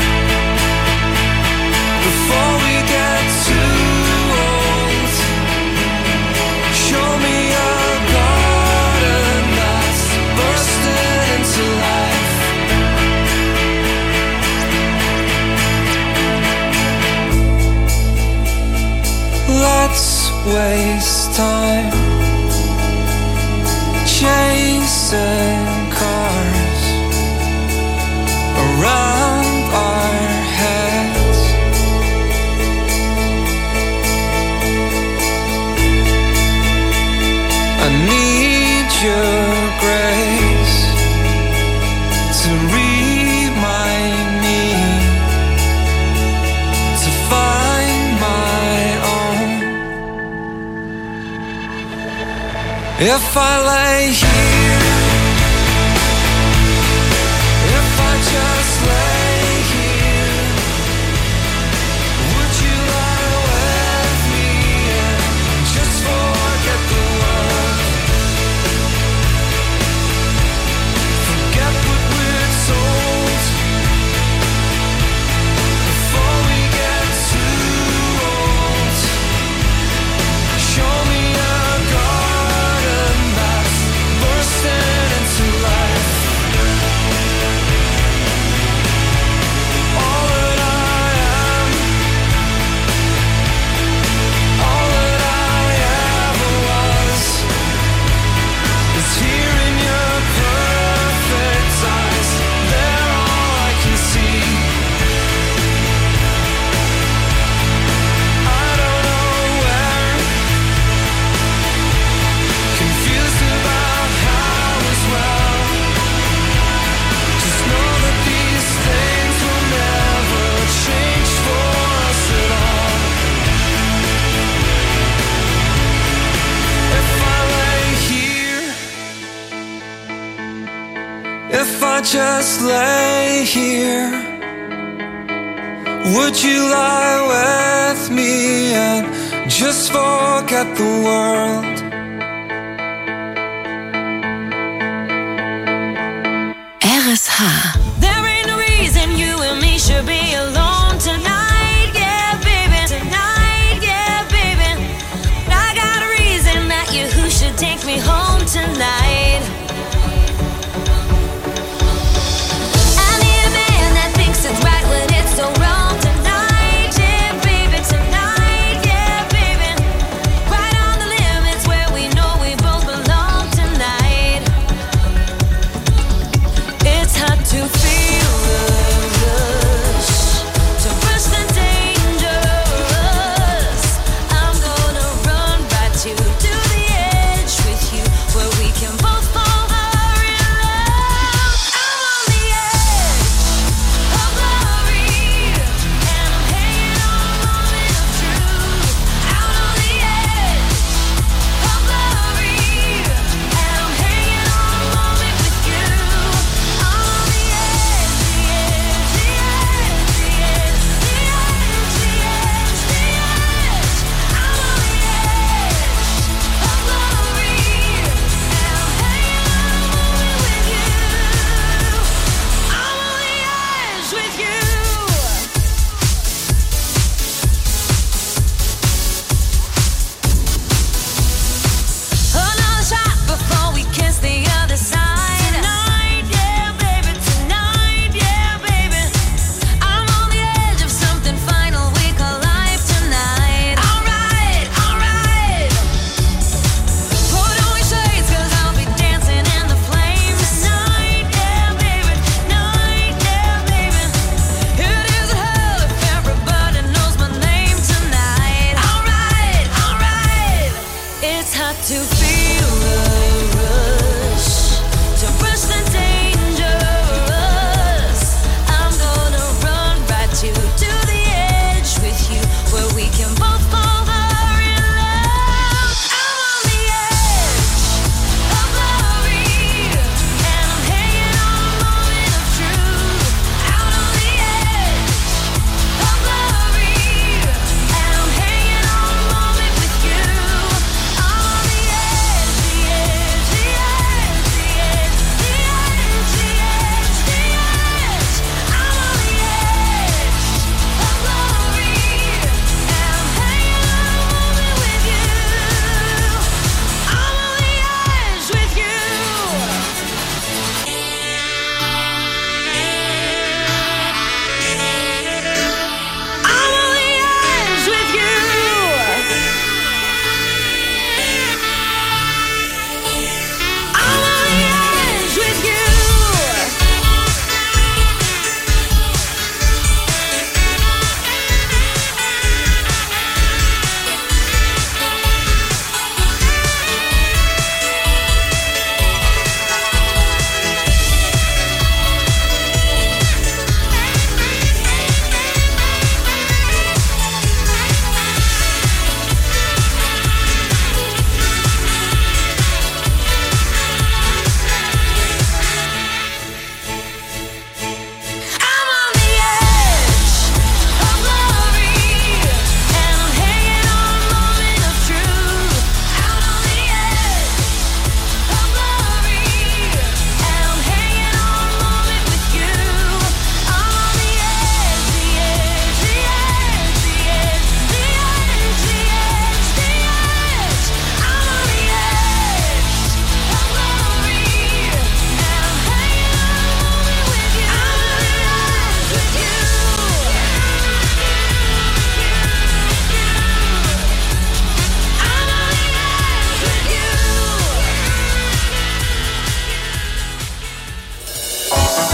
before we get too old. Show me a garden that's bursting into life. Let's waste time chasing cars around our heads. I need your grace to remind me to find my own. If I lay here, if I just lay here, would you lie with me and just forget the world? Forget what we're told before we get too old. Show me a garden that's bursting into life. All that I am, all that I ever was, is here in your perfect eyes. They're all I can see. I don't know where, confused about how as well. Just know that these things will never change for us at all. If I lay here, if I just lay here, would you lie with me and just forget the world? R S H. There ain't no reason you and me should be alone tonight, yeah, baby. Tonight, yeah, baby. I got a reason that you who should take me home tonight. I need a man that thinks it's right when it's so wrong tonight, yeah, baby. Tonight, yeah, baby. Right on the limits where we know we both belong tonight. It's hard to feel the rush, to rush the dangerous. I'm gonna run right to to the edge with you, where we can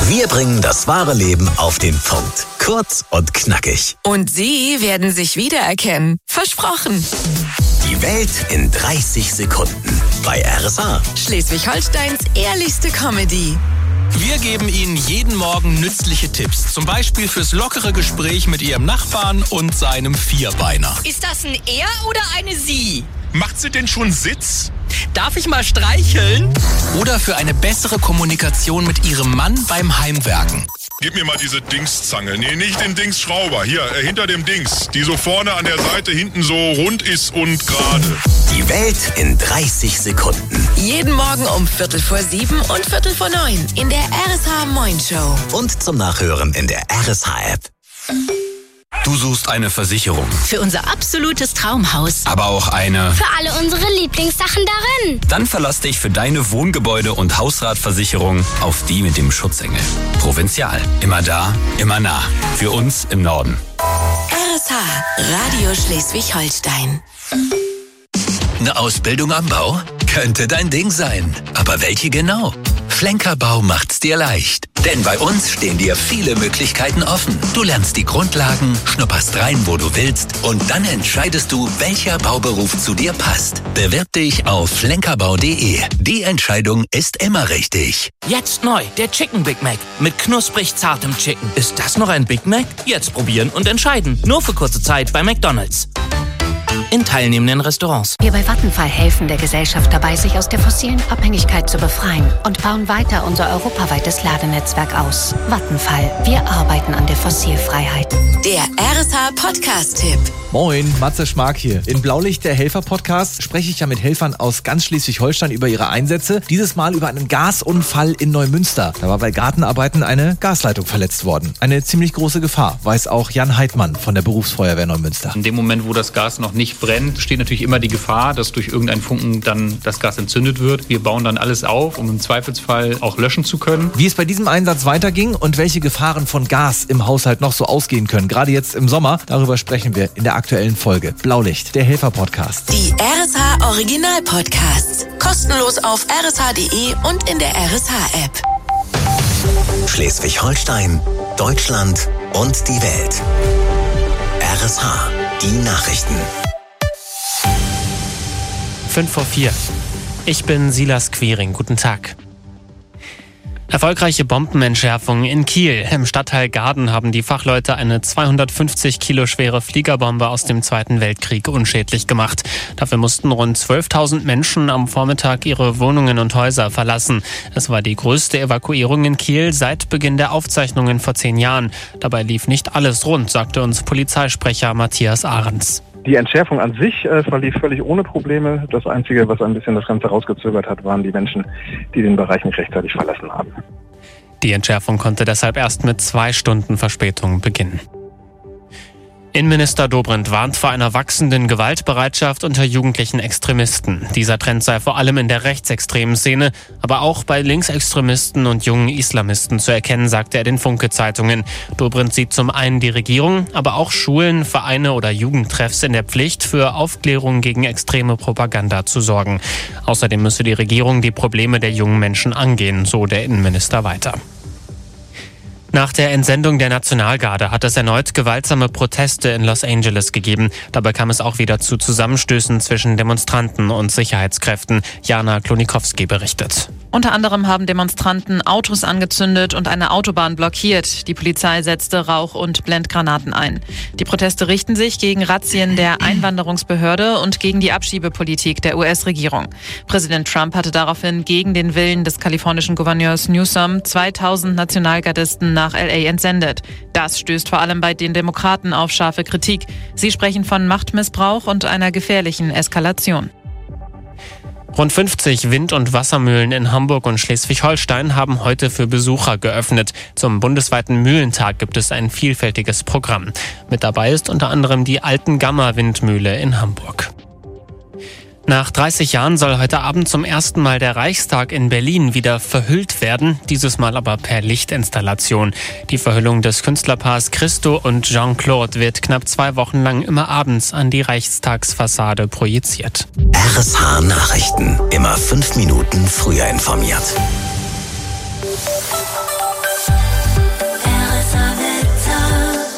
Wir bringen das wahre Leben auf den Punkt. Kurz und knackig. Und Sie werden sich wiedererkennen. Versprochen. Die Welt in dreißig Sekunden. Bei R S H. Schleswig-Holsteins ehrlichste Comedy. Wir geben Ihnen jeden Morgen nützliche Tipps. Zum Beispiel fürs lockere Gespräch mit Ihrem Nachbarn und seinem Vierbeiner. Ist das ein Er oder eine Sie? Macht sie denn schon Sitz? Darf ich mal streicheln? Oder für eine bessere Kommunikation mit Ihrem Mann beim Heimwerken. Gib mir mal diese Dingszange. Nee, nicht den Dingsschrauber. Hier, äh, hinter dem Dings. Die so vorne an der Seite hinten so rund ist und gerade. Die Welt in dreißig Sekunden. Jeden Morgen um Viertel vor sieben und Viertel vor neun in der R S H Moin Show. Und zum Nachhören in der R S H-App. Du suchst eine Versicherung. Für unser absolutes Traumhaus. Aber auch eine... Für alle unsere Lieblingssachen darin. Dann verlass dich für deine Wohngebäude- und Hausratversicherung auf die mit dem Schutzengel. Provinzial. Immer da, immer nah. Für uns im Norden. R S H, Radio Schleswig-Holstein. Eine Ausbildung am Bau? Könnte dein Ding sein. Aber welche genau? Flenkerbau macht's dir leicht. Denn bei uns stehen dir viele Möglichkeiten offen. Du lernst die Grundlagen, schnupperst rein, wo du willst und dann entscheidest du, welcher Bauberuf zu dir passt. Bewirb dich auf flenkerbau punkt de. Die Entscheidung ist immer richtig. Jetzt neu, der Chicken Big Mac mit knusprig zartem Chicken. Ist das noch ein Big Mac? Jetzt probieren und entscheiden. Nur für kurze Zeit bei McDonald's. In teilnehmenden Restaurants. Wir bei Vattenfall helfen der Gesellschaft dabei, sich aus der fossilen Abhängigkeit zu befreien und bauen weiter unser europaweites Ladenetzwerk aus. Vattenfall, wir arbeiten an der Fossilfreiheit. Der R S H Podcast-Tipp. Moin, Matze Schmark hier. In Blaulicht, der Helfer-Podcast, spreche ich ja mit Helfern aus ganz Schleswig-Holstein über ihre Einsätze. Dieses Mal über einen Gasunfall in Neumünster. Da war bei Gartenarbeiten eine Gasleitung verletzt worden. Eine ziemlich große Gefahr, weiß auch Jan Heidmann von der Berufsfeuerwehr Neumünster. In dem Moment, wo das Gas noch nicht brennt, steht natürlich immer die Gefahr, dass durch irgendeinen Funken dann das Gas entzündet wird. Wir bauen dann alles auf, um im Zweifelsfall auch löschen zu können. Wie es bei diesem Einsatz weiterging und welche Gefahren von Gas im Haushalt noch so ausgehen können, gerade jetzt im Sommer, darüber sprechen wir in der aktuellen Folge. Blaulicht, der Helfer-Podcast. Die R S H Original-Podcasts. Kostenlos auf r s h punkt de und in der R S H-App. Schleswig-Holstein, Deutschland und die Welt. R S H, die Nachrichten. fünf vor vier. Ich bin Silas Quiring. Guten Tag. Erfolgreiche Bombenentschärfung in Kiel. Im Stadtteil Gaden haben die Fachleute eine zweihundertfünfzig Kilo schwere Fliegerbombe aus dem Zweiten Weltkrieg unschädlich gemacht. Dafür mussten rund zwölftausend Menschen am Vormittag ihre Wohnungen und Häuser verlassen. Es war die größte Evakuierung in Kiel seit Beginn der Aufzeichnungen vor zehn Jahren. Dabei lief nicht alles rund, sagte uns Polizeisprecher Matthias Ahrens. Die Entschärfung an sich äh, verlief völlig ohne Probleme. Das Einzige, was ein bisschen das Ganze rausgezögert hat, waren die Menschen, die den Bereich nicht rechtzeitig verlassen haben. Die Entschärfung konnte deshalb erst mit zwei Stunden Verspätung beginnen. Innenminister Dobrindt warnt vor einer wachsenden Gewaltbereitschaft unter jugendlichen Extremisten. Dieser Trend sei vor allem in der rechtsextremen Szene, aber auch bei Linksextremisten und jungen Islamisten zu erkennen, sagte er den Funke-Zeitungen. Dobrindt sieht zum einen die Regierung, aber auch Schulen, Vereine oder Jugendtreffs in der Pflicht, für Aufklärung gegen extreme Propaganda zu sorgen. Außerdem müsse die Regierung die Probleme der jungen Menschen angehen, so der Innenminister weiter. Nach der Entsendung der Nationalgarde hat es erneut gewaltsame Proteste in Los Angeles gegeben. Dabei kam es auch wieder zu Zusammenstößen zwischen Demonstranten und Sicherheitskräften. Jana Klonikowski berichtet. Unter anderem haben Demonstranten Autos angezündet und eine Autobahn blockiert. Die Polizei setzte Rauch- und Blendgranaten ein. Die Proteste richten sich gegen Razzien der Einwanderungsbehörde und gegen die Abschiebepolitik der U S-Regierung. Präsident Trump hatte daraufhin gegen den Willen des kalifornischen Gouverneurs Newsom zweitausend Nationalgardisten nach L A entsendet. Das stößt vor allem bei den Demokraten auf scharfe Kritik. Sie sprechen von Machtmissbrauch und einer gefährlichen Eskalation. Rund fünfzig Wind- und Wassermühlen in Hamburg und Schleswig-Holstein haben heute für Besucher geöffnet. Zum bundesweiten Mühlentag gibt es ein vielfältiges Programm. Mit dabei ist unter anderem die Alten-Gamma-Windmühle in Hamburg. Nach dreißig Jahren soll heute Abend zum ersten Mal der Reichstag in Berlin wieder verhüllt werden, dieses Mal aber per Lichtinstallation. Die Verhüllung des Künstlerpaars Christo und Jean-Claude wird knapp zwei Wochen lang immer abends an die Reichstagsfassade projiziert. R S H Nachrichten, immer fünf Minuten früher informiert.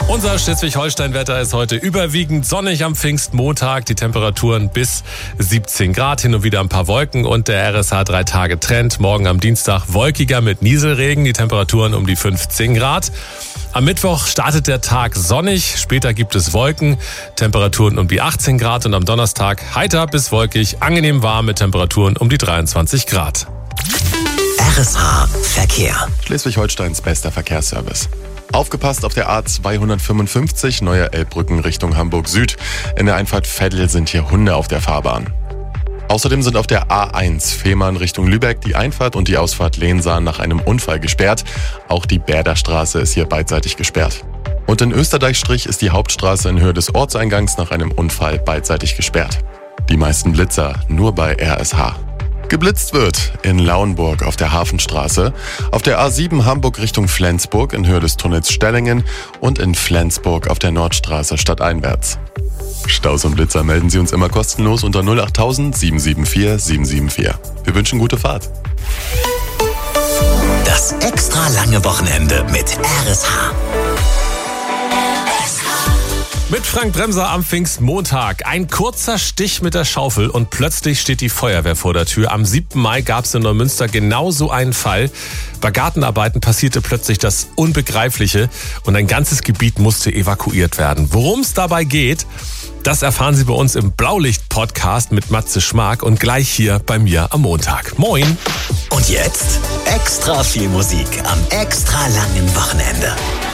Unser Schleswig-Holstein-Wetter ist heute überwiegend sonnig am Pfingstmontag. Die Temperaturen bis siebzehn Grad, hin und wieder ein paar Wolken und der R S H drei Tage Trend. Morgen am Dienstag wolkiger mit Nieselregen, die Temperaturen um die fünfzehn Grad. Am Mittwoch startet der Tag sonnig, später gibt es Wolken, Temperaturen um die achtzehn Grad und am Donnerstag heiter bis wolkig, angenehm warm mit Temperaturen um die dreiundzwanzig Grad. R S H Verkehr. Schleswig-Holsteins bester Verkehrsservice. Aufgepasst auf der A zweihundertfünfundfünfzig, neue Elbbrücken Richtung Hamburg Süd. In der Einfahrt Veddel sind hier Hunde auf der Fahrbahn. Außerdem sind auf der A eins Fehmarn Richtung Lübeck die Einfahrt und die Ausfahrt Lehnsahn nach einem Unfall gesperrt. Auch die Bärderstraße ist hier beidseitig gesperrt. Und in Österdeich-Strich ist die Hauptstraße in Höhe des Ortseingangs nach einem Unfall beidseitig gesperrt. Die meisten Blitzer nur bei R S H. Geblitzt wird in Lauenburg auf der Hafenstraße, auf der A sieben Hamburg Richtung Flensburg in Höhe des Tunnels Stellingen und in Flensburg auf der Nordstraße stadteinwärts. Staus und Blitzer melden Sie uns immer kostenlos unter null acht tausend sieben sieben vier sieben sieben vier. Wir wünschen gute Fahrt. Das extra lange Wochenende mit R S H. Mit Frank Bremser am Pfingstmontag. Ein kurzer Stich mit der Schaufel und plötzlich steht die Feuerwehr vor der Tür. Am siebten Mai gab es in Neumünster genau so einen Fall. Bei Gartenarbeiten passierte plötzlich das Unbegreifliche und ein ganzes Gebiet musste evakuiert werden. Worum es dabei geht, das erfahren Sie bei uns im Blaulicht-Podcast mit Matze Schmark und gleich hier bei mir am Montag. Moin! Und jetzt extra viel Musik am extra langen Wochenende.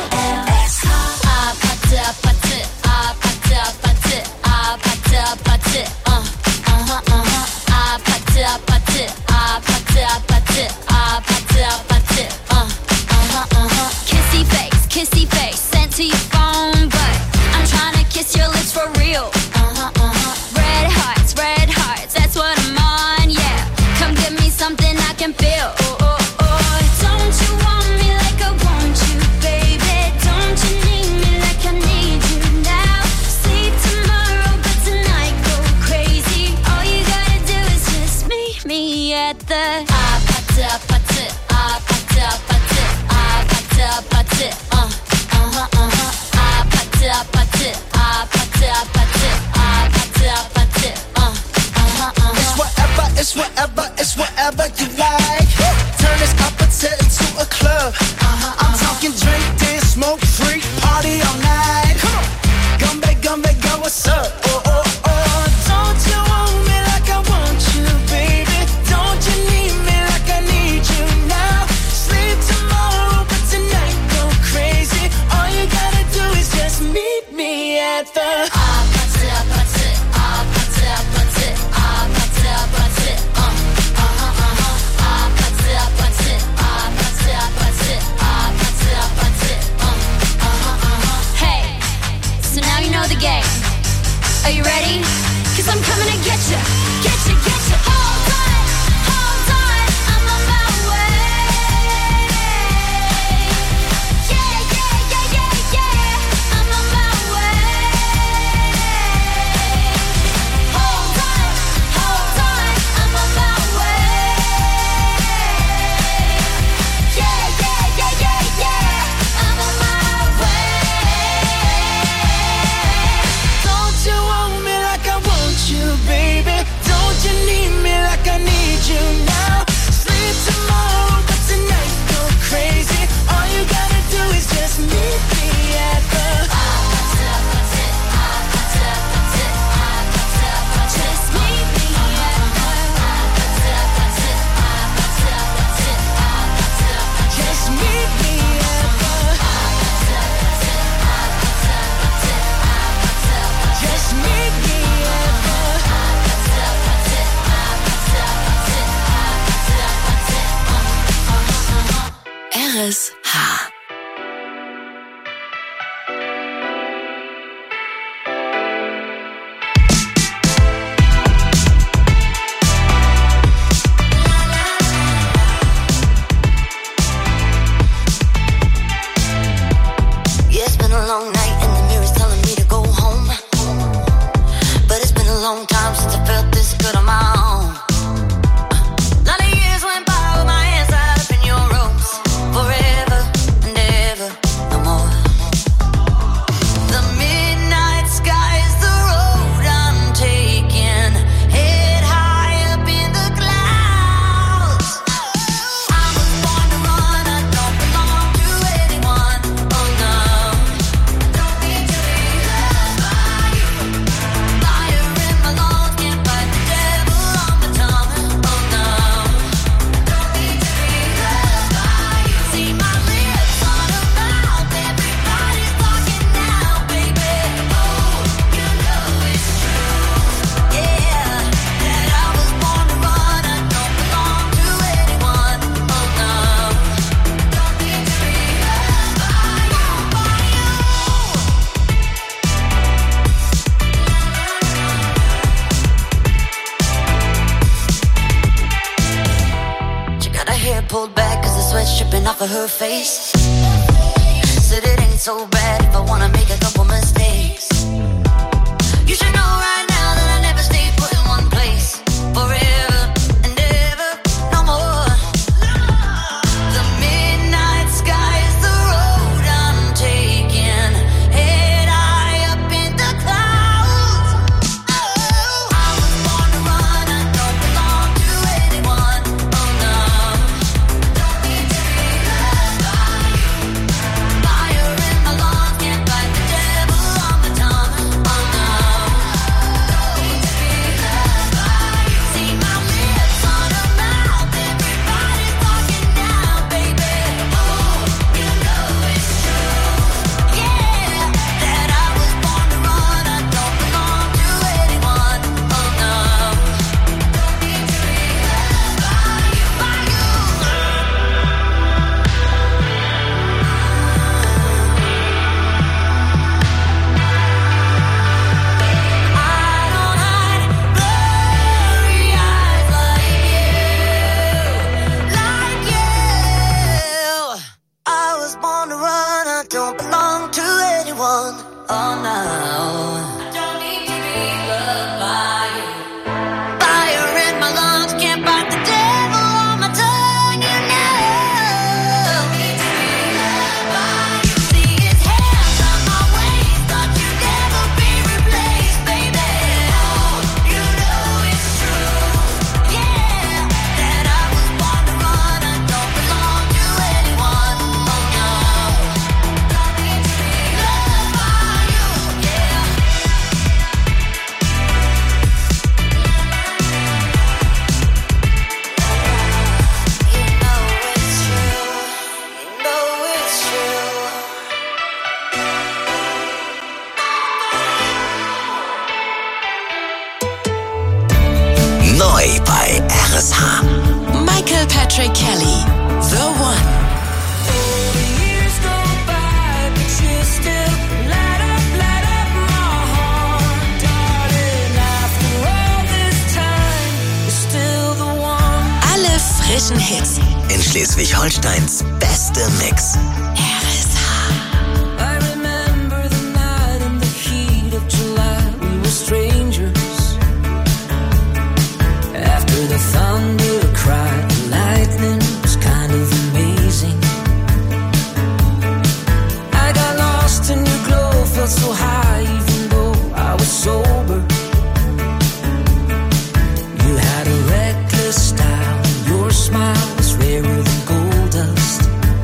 Kissy face, kissy face, sent to your phone, but I'm trying to kiss your lips for real. Uh-huh, uh-huh. Red hearts, red hearts, that's what I'm on, yeah. Come give me something I can feel. Oh, oh, oh. Don't you want me like I want you, baby? Don't you need me like I need you now? Sleep tomorrow, but tonight go crazy. All you gotta do is just meet me at the ah, pata, pata, ah, pata, pata, ah, pata, pata, uh, uh-huh, uh-huh, ah, pata, pata, ah, pata, pata, ah, pata, pata, uh, uh-huh, uh-huh. It's whatever, it's whatever, it's whatever you like. Turn this appetite into a club. Uh-huh, I'm talking drink, dance, smoke, freak, party all night. Come on, gumbe, gumbe, go, what's up? Oh, oh, oh, don't you want me like I want you, baby? Don't you need me like I need you now? Sleep tomorrow, but tonight go crazy. All you gotta do is just meet me at the ah, pata, pata, ah, pata, pata, ah, pata, pata, uh, uh-huh, uh-huh, ah, pata, pata, ah, pata, pata, ah, pata, pata, uh, uh-huh, uh-huh. Hey, so now you know the game. Are you ready? 'Cause I'm coming to get you, get you, get you. Hold on, hold on, I'm on my way. Yeah, yeah, yeah, yeah, yeah, I'm on my way. Hold on, hold on, I'm on my way. Yeah, yeah, yeah, yeah, yeah, I'm on my way. Don't you want me like I want you, baby? Don't you need me like I need you now? Sleep tomorrow, but tonight go crazy. All you gotta do is just meet me at the just meet me at the just meet me at the just meet me at R S H. Yeah, it's been a long night and the mirror's telling me to go home. But it's been a long time since I felt this good on my own. A lot of years went by with my hands tied up in your ropes. Forever pulled back cause the sweat's dripping off of her face. Said it ain't so bad if I wanna make a couple mistakes. You should know right now that I never stay put in one place forever and ever, no more. The midnight sky is the road I'm taking, head high up in the clouds. Oh, I was born to run, I don't belong to anyone. Oh no, don't need to be loved by you. Fire in my lungs, can't fight the devil on my tongue. Oh no, don't need to be loved by you. See my lips on a mouth, everybody's talking now, baby. Oh, you know it's true, yeah, that I was born to run, I don't belong to anyone. Oh no, don't need to be loved by you, by you. I don't hide blurry eyes like you, like you. I was born to run, I don't belong to anyone. Oh no, I don't need to be loved by you. Fire in my lungs, can't fight the devil on my tongue. You know, don't need to be loved by you. See his hands on my waist, thought you'd never be replaced, baby. Oh, you know it's true, yeah, that I was born to run, I don't belong to anyone. Oh no, don't need to be loved by you, yeah. You know it's true, you know it's true. Neu bei R S H. Michael Patrick Kelly, The One. Years go by, but you still light up, light up my heart, darling. After all this time, you're still the one. Alle frischen Hits. In Schleswig-Holsteins beste Mix. R S H. I remember the night in the heat of July. We were strangers. After the thunder cried, the lightning was kind of amazing. I got lost in your glow, felt so high even though I was sober. You had a reckless style, your smile was rarer than gold dust.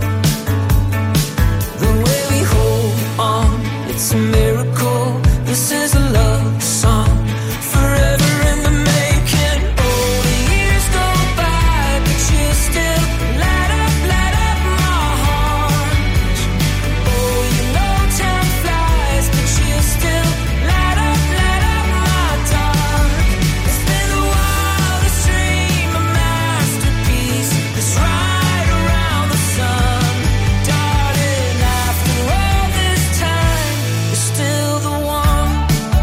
The way we hold on, it's a miracle. This is a love song, forever in the making. Oh, the years go by, but you still light up, light up my heart. Oh, you know time flies, but you still light up, light up my dark. It's been the wildest dream, a masterpiece that's right around the sun. Darling, after all this time, you're still the one.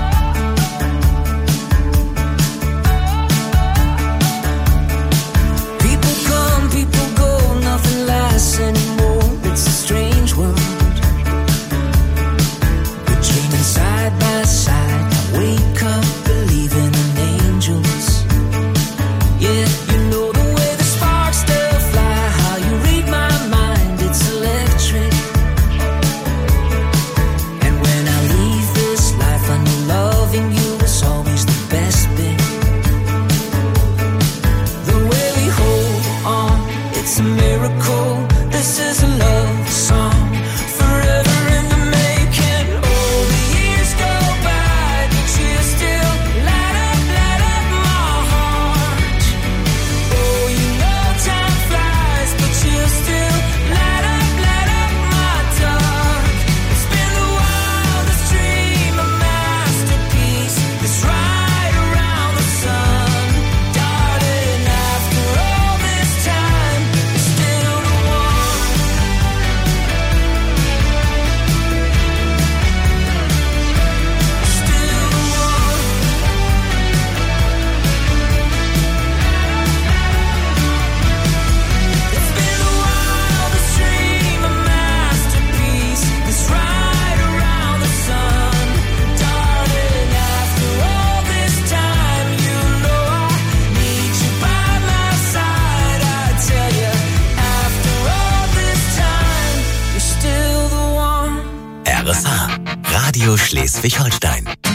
People come, people go, nothing lasts anymore. It's a strange world. We're dreaming side by side. I wake up believing in angels. Yeah, you know the way the sparks still fly, how you read my mind, it's electric. And when I leave this life, I know loving you is always the best bit. The way we hold on, it's a miracle. This is a love song, forever in the making. Oh, the years go by, but you still light up, light up my heart. Oh, you know time flies, but you still light up, light up my dark. It's been the wildest dream, a masterpiece that's right around the sun. Darling, after all this time, you're still the one. R S H, Radio Schleswig-Holstein.